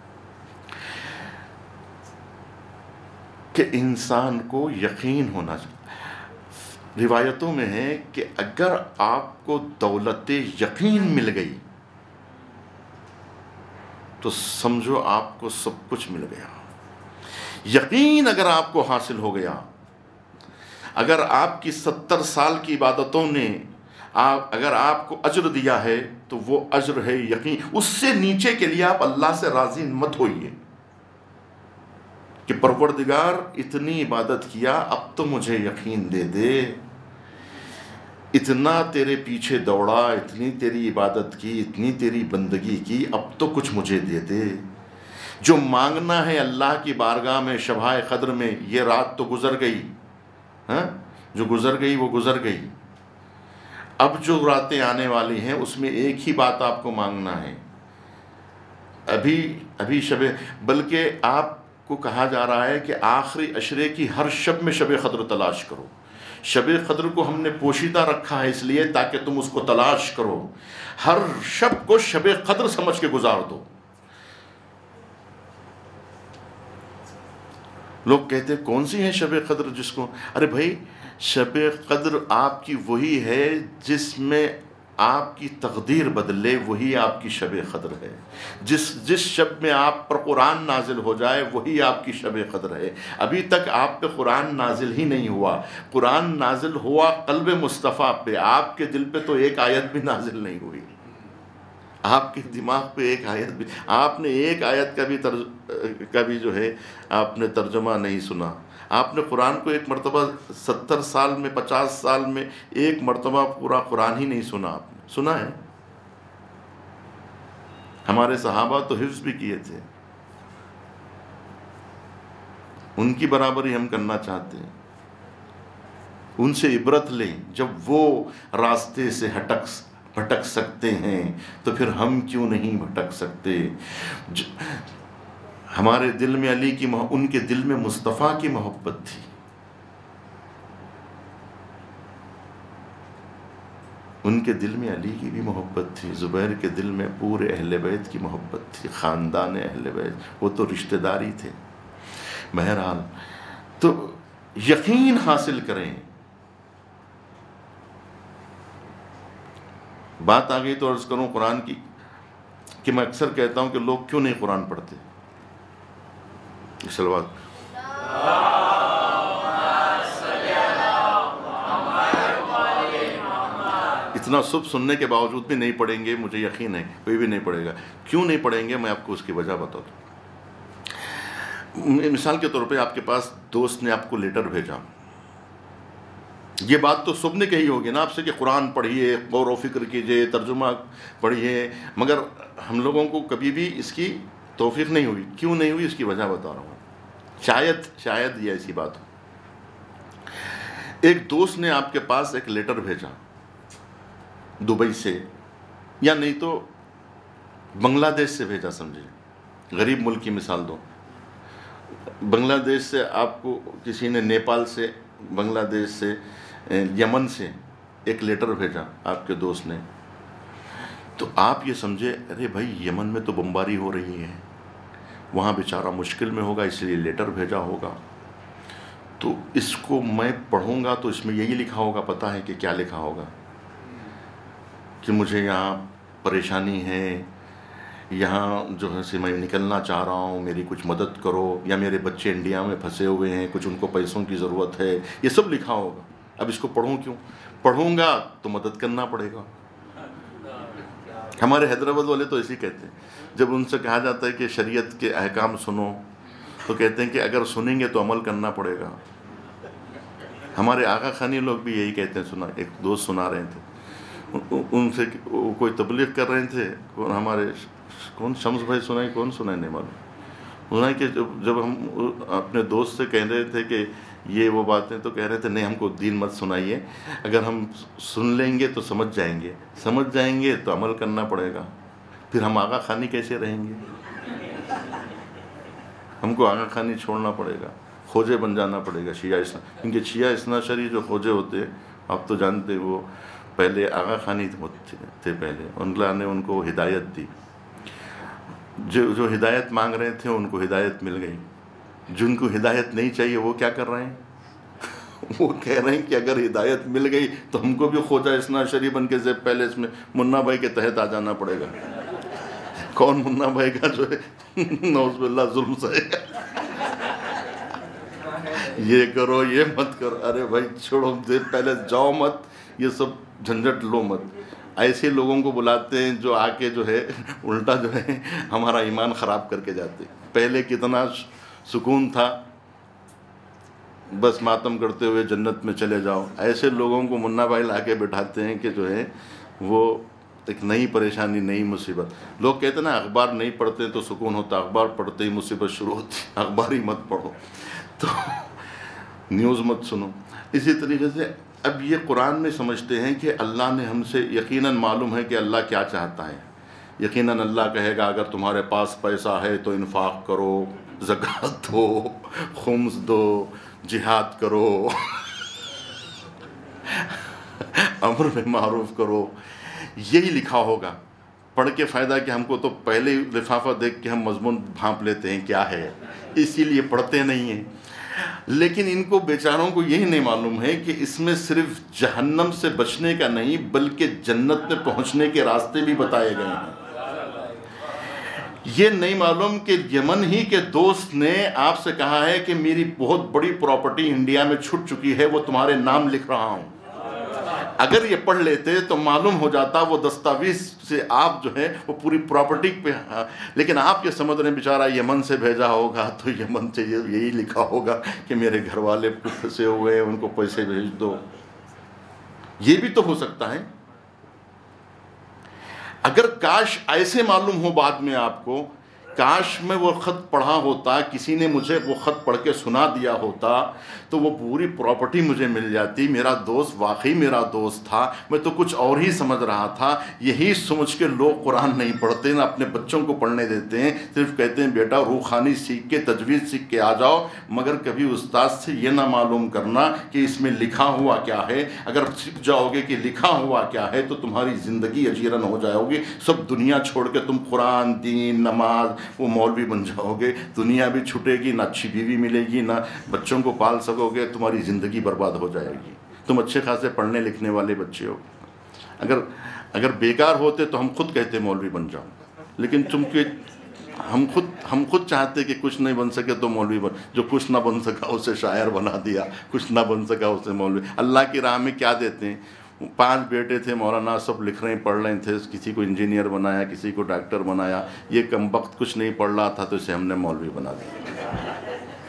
کہ انسان کو یقین ہونا چاہیے۔ روایتوں میں ہے کہ اگر آپ کو دولت یقین مل گئی تو سمجھو آپ کو سب کچھ مل گیا۔ یقین اگر آپ کو حاصل ہو گیا، اگر آپ کی 70 سال کی عبادتوں نے اگر آپ کو اجر دیا ہے تو وہ اجر ہے یقین۔ اس سے نیچے کے لیے آپ اللہ سے راضی مت ہوئیے کہ پروردگار اتنی عبادت کیا، اب تو مجھے یقین دے دے، اتنا تیرے پیچھے دوڑا، اتنی تیری عبادت کی، اتنی تیری بندگی کی، اب تو کچھ مجھے دے دے۔ جو مانگنا ہے اللہ کی بارگاہ میں شبہ قدر میں، یہ رات تو گزر گئی، ہاں جو گزر گئی وہ گزر گئی، اب جو راتیں آنے والی ہیں اس میں ایک ہی بات آپ کو مانگنا ہے۔ ابھی بلکہ آپ کو کہا جا رہا ہے کہ آخری عشرے کی ہر شب میں شب قدر تلاش کرو۔ شب قدر کو ہم نے پوشیدہ رکھا ہے اس لیے تاکہ تم اس کو تلاش کرو، ہر شب کو شب قدر سمجھ کے گزار دو۔ لوگ کہتے ہیں کون سی ہے شب قدر جس کو، ارے بھائی شب قدر آپ کی وہی ہے جس میں آپ کی تقدیر بدلے، وہی آپ کی شب قدر ہے۔ جس شب میں آپ پر قرآن نازل ہو جائے وہی آپ کی شب قدر ہے۔ ابھی تک آپ پہ قرآن نازل ہی نہیں ہوا، قرآن نازل ہوا قلب مصطفیٰ پہ، آپ کے دل پہ تو ایک آیت بھی نازل نہیں ہوئی، آپ کے دماغ پہ ایک آیت بھی، آپ نے ایک آیت کا بھی جو ہے آپ نے ترجمہ نہیں سنا۔ آپ نے قرآن کو ایک مرتبہ 70 سال میں 50 سال میں ایک مرتبہ پورا قرآن ہی نہیں سنا۔ آپ نے سنا ہے؟ ہمارے صحابہ تو حفظ بھی کیے تھے، ان کی برابری ہم کرنا چاہتے ہیں، ان سے عبرت لیں۔ جب وہ راستے سے بھٹک سکتے ہیں تو پھر ہم کیوں نہیں بھٹک سکتے؟ ہمارے دل میں علی کی ان کے دل میں مصطفیٰ کی محبت تھی، ان کے دل میں علی کی بھی محبت تھی، زبیر کے دل میں پورے اہل بیت کی محبت تھی، خاندان اہل بیت، وہ تو رشتہ داری تھے۔ بہرحال تو یقین حاصل کریں۔ بات آ گئی تو عرض کروں قرآن کی، کہ میں اکثر کہتا ہوں کہ لوگ کیوں نہیں قرآن پڑھتے۔ صلوات اتنا صبح سننے کے باوجود بھی نہیں پڑھیں گے، مجھے یقین ہے کوئی بھی نہیں پڑھے گا۔ کیوں نہیں پڑھیں گے میں آپ کو اس کی وجہ بتاتا ہوں۔ مثال کے طور پہ آپ کے پاس دوست نے آپ کو لیٹر بھیجا، یہ بات تو سب نے کہی ہوگی نا آپ سے کہ قرآن پڑھیے، غور و فکر کیجئے، ترجمہ پڑھیے، مگر ہم لوگوں کو کبھی بھی اس کی توفیق نہیں ہوئی. کیوں نہیں ہوئی اس کی وجہ بتا رہا ہوں. شاید یہ ایسی بات ہو. ایک دوست نے آپ کے پاس ایک لیٹر بھیجا دبئی سے، یا نہیں تو بنگلہ دیش سے بھیجا، سمجھے غریب ملک کی مثال دو. بنگلہ دیش سے آپ کو کسی نے، نیپال سے، بنگلہ دیش سے، یمن سے ایک لیٹر بھیجا آپ کے دوست نے. تو آپ یہ سمجھے ارے بھائی یمن میں تو بمباری ہو رہی ہے، وہاں بیچارہ مشکل میں ہوگا اس لیے لیٹر بھیجا ہوگا، تو اس کو میں پڑھوں گا تو اس میں یہی لکھا ہوگا. پتہ ہے کہ کیا لکھا ہوگا؟ کہ مجھے یہاں پریشانی ہے، یہاں جو ہے سے میں نکلنا چاہ رہا ہوں، میری کچھ مدد کرو، یا میرے بچے انڈیا میں پھنسے ہوئے ہیں، کچھ ان کو پیسوں کی ضرورت ہے، یہ سب لکھا ہوگا. اب اس کو پڑھوں کیوں؟ پڑھوں گا تو مدد کرنا پڑے گا. ہمارے حیدرآباد والے تو ایسے کہتے ہیں، جب ان سے کہا جاتا ہے کہ شریعت کے احکام سنو تو کہتے ہیں کہ اگر سنیں گے تو عمل کرنا پڑے گا. ہمارے آقا خانی لوگ بھی یہی کہتے ہیں. سنا، ایک دوست سنا رہے تھے، ان سے کوئی تبلیغ کر رہے تھے، ہمارے کون شمس بھائی سنائے، کون سنائے نہیں معلوم، سنائے کہ جب ہم اپنے دوست سے کہہ رہے تھے کہ یہ وہ باتیں، تو کہہ رہے تھے نہیں ہم کو دین مت سنائیے، اگر ہم سن لیں گے تو سمجھ جائیں گے تو عمل کرنا پڑے گا، پھر ہم آقا خانی کیسے رہیں گے؟ ہم کو آقا خانی چھوڑنا پڑے گا، خوجے بن جانا پڑے گا شیعہ اسنا. کیونکہ شیعہ اسنا شری جو خوجے ہوتے ہیں آپ تو جانتے، وہ پہلے آقا خانی تھے پہلے، اللہ نے ان کو ہدایت دی. جو ہدایت مانگ رہے تھے ان کو ہدایت مل گئی. جن کو ہدایت نہیں چاہیے وہ کیا کر رہے ہیں؟ وہ کہہ رہے ہیں کہ اگر ہدایت مل گئی تو ہم کو بھی خوجہ اسنا شری بن کے زیب پیلس میں منا بھائی کے تحت آ جانا پڑے گا. کون منا بھائی کا جو ہے نعوذ باللہ ظلم سہے گا، یہ کرو یہ مت کرو. ارے بھائی چھوڑو، زیب پیلس جاؤ مت، یہ سب جھنجھٹ لو مت. ایسے لوگوں کو بلاتے ہیں جو آ کے جو ہے الٹا جو ہے ہمارا ایمان خراب کر کے جاتے. پہلے کتنا سکون تھا، بس ماتم کرتے ہوئے جنت میں چلے جاؤ. ایسے لوگوں کو منا بھائی لا کے بٹھاتے ہیں کہ جو ہے وہ ایک نئی پریشانی، نئی مصیبت. لوگ کہتے ہیں نا اخبار نہیں پڑھتے تو سکون ہوتا، اخبار پڑھتے ہی مصیبت شروع ہوتی. اخبار ہی مت پڑھو، تو نیوز مت سنو. اسی طریقے سے اب یہ قرآن میں سمجھتے ہیں کہ اللہ نے ہم سے، یقیناً معلوم ہے کہ اللہ کیا چاہتا ہے. یقیناً اللہ کہے گا اگر تمہارے پاس پیسہ ہے تو انفاق کرو، زکوٰۃ دو، خمس دو، جہاد کرو، امر بالمعروف کرو. یہی لکھا ہوگا. پڑھ کے فائدہ کہ ہم کو تو پہلے ہی لفافہ دیکھ کے ہم مضمون بھانپ لیتے ہیں کیا ہے، اسی لیے پڑھتے نہیں ہیں. لیکن ان کو بیچاروں کو یہی نہیں معلوم ہے کہ اس میں صرف جہنم سے بچنے کا نہیں بلکہ جنت میں پہنچنے کے راستے بھی بتائے گئے ہیں. یہ نہیں معلوم کہ یمن ہی کے دوست نے آپ سے کہا ہے کہ میری بہت بڑی پراپرٹی انڈیا میں چھٹ چکی ہے، وہ تمہارے نام لکھ رہا ہوں. اگر یہ پڑھ لیتے تو معلوم ہو جاتا وہ دستاویز سے آپ جو ہے وہ پوری پراپرٹی پہ. لیکن آپ یہ سمجھ رہے ہیں بیچارہ یمن سے بھیجا ہوگا تو یمن سے یہی لکھا ہوگا کہ میرے گھر والے پھنسے ہوئے ہیں، ان کو پیسے بھیج دو. یہ بھی تو ہو سکتا ہے. اگر کاش ایسے معلوم ہو بعد میں آپ کو، کاش میں وہ خط پڑھا ہوتا، کسی نے مجھے وہ خط پڑھ کے سنا دیا ہوتا تو وہ پوری پراپرٹی مجھے مل جاتی. میرا دوست واقعی میرا دوست تھا، میں تو کچھ اور ہی سمجھ رہا تھا. یہی سمجھ کے لوگ قرآن نہیں پڑھتے، نہ اپنے بچوں کو پڑھنے دیتے ہیں. صرف کہتے ہیں بیٹا روحانی سیکھ کے، تجوید سیکھ کے آ جاؤ، مگر کبھی استاد سے یہ نہ معلوم کرنا کہ اس میں لکھا ہوا کیا ہے. اگر سیکھ جاؤ گے کہ لکھا ہوا کیا ہے تو تمہاری زندگی اجیرن ہو جاؤ گی. سب دنیا چھوڑ کے تم قرآن، دین، نماز، وہ مولوی بن جاؤ گے. دنیا بھی چھٹے گی، نہ اچھی بیوی ملے گی، نہ بچوں کو پال سکو گے. تمہاری زندگی برباد ہو جائے گی. تم اچھے خاصے پڑھنے لکھنے والے بچے ہو. اگر بیکار ہوتے تو ہم خود کہتے مولوی بن جاؤ. لیکن چونکہ ہم خود چاہتے کہ کچھ نہیں بن سکے تو مولوی بن. جو کچھ نہ بن سکا اسے شاعر بنا دیا، کچھ نہ بن سکا اسے مولوی. اللہ کی راہ میں کیا دیتے ہیں؟ 5 بیٹے تھے مولانا، سب لکھ رہے ہیں، پڑھ رہے تھے. کسی کو انجینئر بنایا، کسی کو ڈاکٹر بنایا. یہ کمبخت کچھ نہیں پڑھ رہا تھا تو اسے ہم نے مولوی بنا دیا.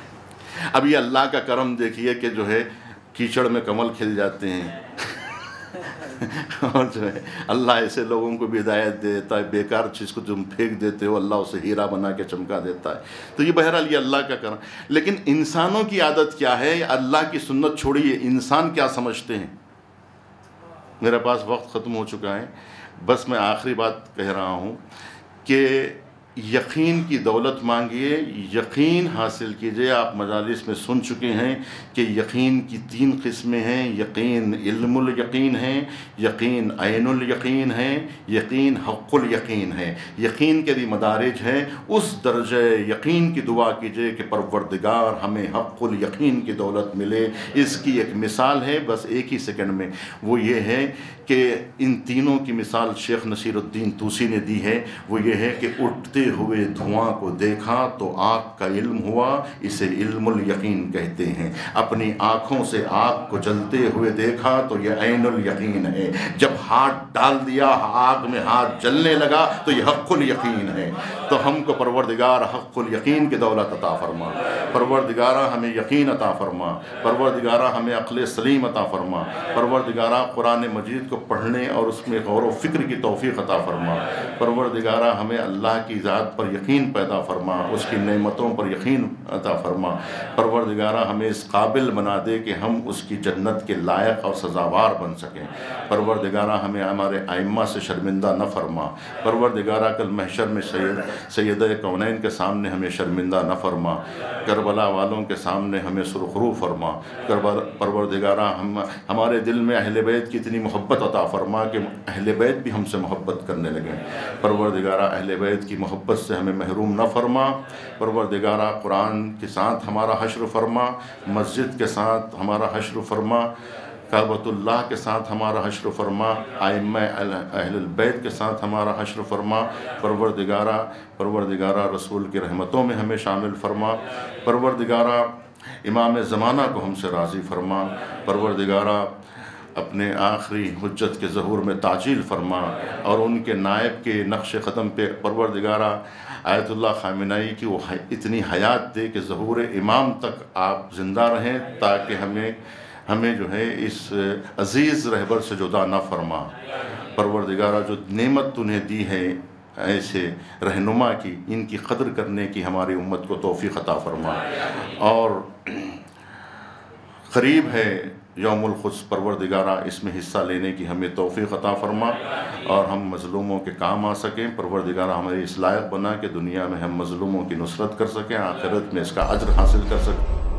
اب یہ اللہ کا کرم دیکھیے کہ جو ہے کیچڑ میں کمل کھل جاتے ہیں. اور جو ہے اللہ ایسے لوگوں کو بھی ہدایت دے دیتا ہے، بیکار چیز کو تم پھینک دیتے ہو اللہ اسے ہیرا بنا کے چمکا دیتا ہے. تو یہ بہرحال یہ اللہ کا کرم. لیکن انسانوں کی عادت کیا ہے؟ اللہ کی سنت چھوڑیے، انسان کیا سمجھتے ہیں. میرے پاس وقت ختم ہو چکا ہے، بس میں آخری بات کہہ رہا ہوں کہ یقین کی دولت مانگیے، یقین حاصل کیجئے. آپ مجالس میں سن چکے ہیں کہ یقین کی 3 قسمیں ہیں. یقین علم الیقین ہے، یقین عین الیقین ہے، یقین حق الیقین ہے. یقین کے بھی مدارج ہیں. اس درجہ یقین کی دعا کیجئے کہ پروردگار ہمیں حق الیقین کی دولت ملے. اس کی ایک مثال ہے بس ایک ہی سیکنڈ میں، وہ یہ ہے کہ ان تینوں کی مثال شیخ نصیر الدین طوسی نے دی ہے. وہ یہ ہے کہ اٹھتے ہوئے دھواں کو دیکھا تو آگ کا علم ہوا، اسے علم الیقین کہتے ہیں. اپنی آنکھوں سے آگ کو جلتے ہوئے دیکھا تو یہ عین الیقین ہے. جب ہاتھ ڈال دیا آگ میں ہاتھ جلنے لگا تو یہ حق الیقین ہے. تو ہم کو پروردگار حق الیقین کی دولت عطا فرما. پروردگارہ ہمیں یقین عطا فرما. پروردگارہ ہمیں عقل سلیم عطا فرما. پروردگارہ قرآن مجید کو پڑھنے اور اس میں غور و فکر کی توفیق عطا فرما. پروردگارہ ہمیں اللہ کی ذات پر یقین پیدا فرما، اس کی نعمتوں پر یقین عطا فرما. پروردگارہ ہمیں اس قابل بنا دے کہ ہم اس کی جنت کے لائق اور سزاوار بن سکیں. پروردگارہ ہمیں ہمارے ائمہ سے شرمندہ نہ فرما. پروردگارہ کل محشر میں سیدہ کونین کے سامنے ہمیں شرمندہ نہ فرما. کربلا والوں کے سامنے ہمیں سرخرو فرما. پروردگارہ ہمارے دل میں اہل بیت کی اتنی محبت عطا فرما کہ اہل بیت بھی ہم سے محبت کرنے لگیں. پروردگارہ اہل بیت کی محبت سے ہمیں محروم نہ فرما. پروردگارہ قرآن کے ساتھ ہمارا حشر فرما، مسجد کے ساتھ ہمارا حشر فرما، کعبۃ اللہ کے ساتھ ہمارا حشر فرما، ائمہ اہل البیت کے ساتھ ہمارا حشر فرما. پروردگارہ رسول کی رحمتوں میں ہمیں شامل فرما. پروردگارہ امام زمانہ کو ہم سے راضی فرما. پروردگارہ اپنے آخری حجت کے ظہور میں تعجیل فرما اور ان کے نائب کے نقش قدم پہ پروردگارہ آیت اللہ خامنہئی کی وہ اتنی حیات دے کہ ظہور امام تک آپ زندہ رہیں، تاکہ ہمیں جو ہے اس عزیز رہبر سے جدا نہ فرما. پروردگارہ جو نعمت انہیں دی ہے ایسے رہنما کی، ان کی قدر کرنے کی ہماری امت کو توفیق عطا فرما. اور قریب ہے یوم القدس، پروردگارہ اس میں حصہ لینے کی ہمیں توفیق عطا فرما اور ہم مظلوموں کے کام آ سکیں. پروردگارہ ہماری اس لائق بنا کہ دنیا میں ہم مظلوموں کی نصرت کر سکیں، آخرت میں اس کا اجر حاصل کر سکیں.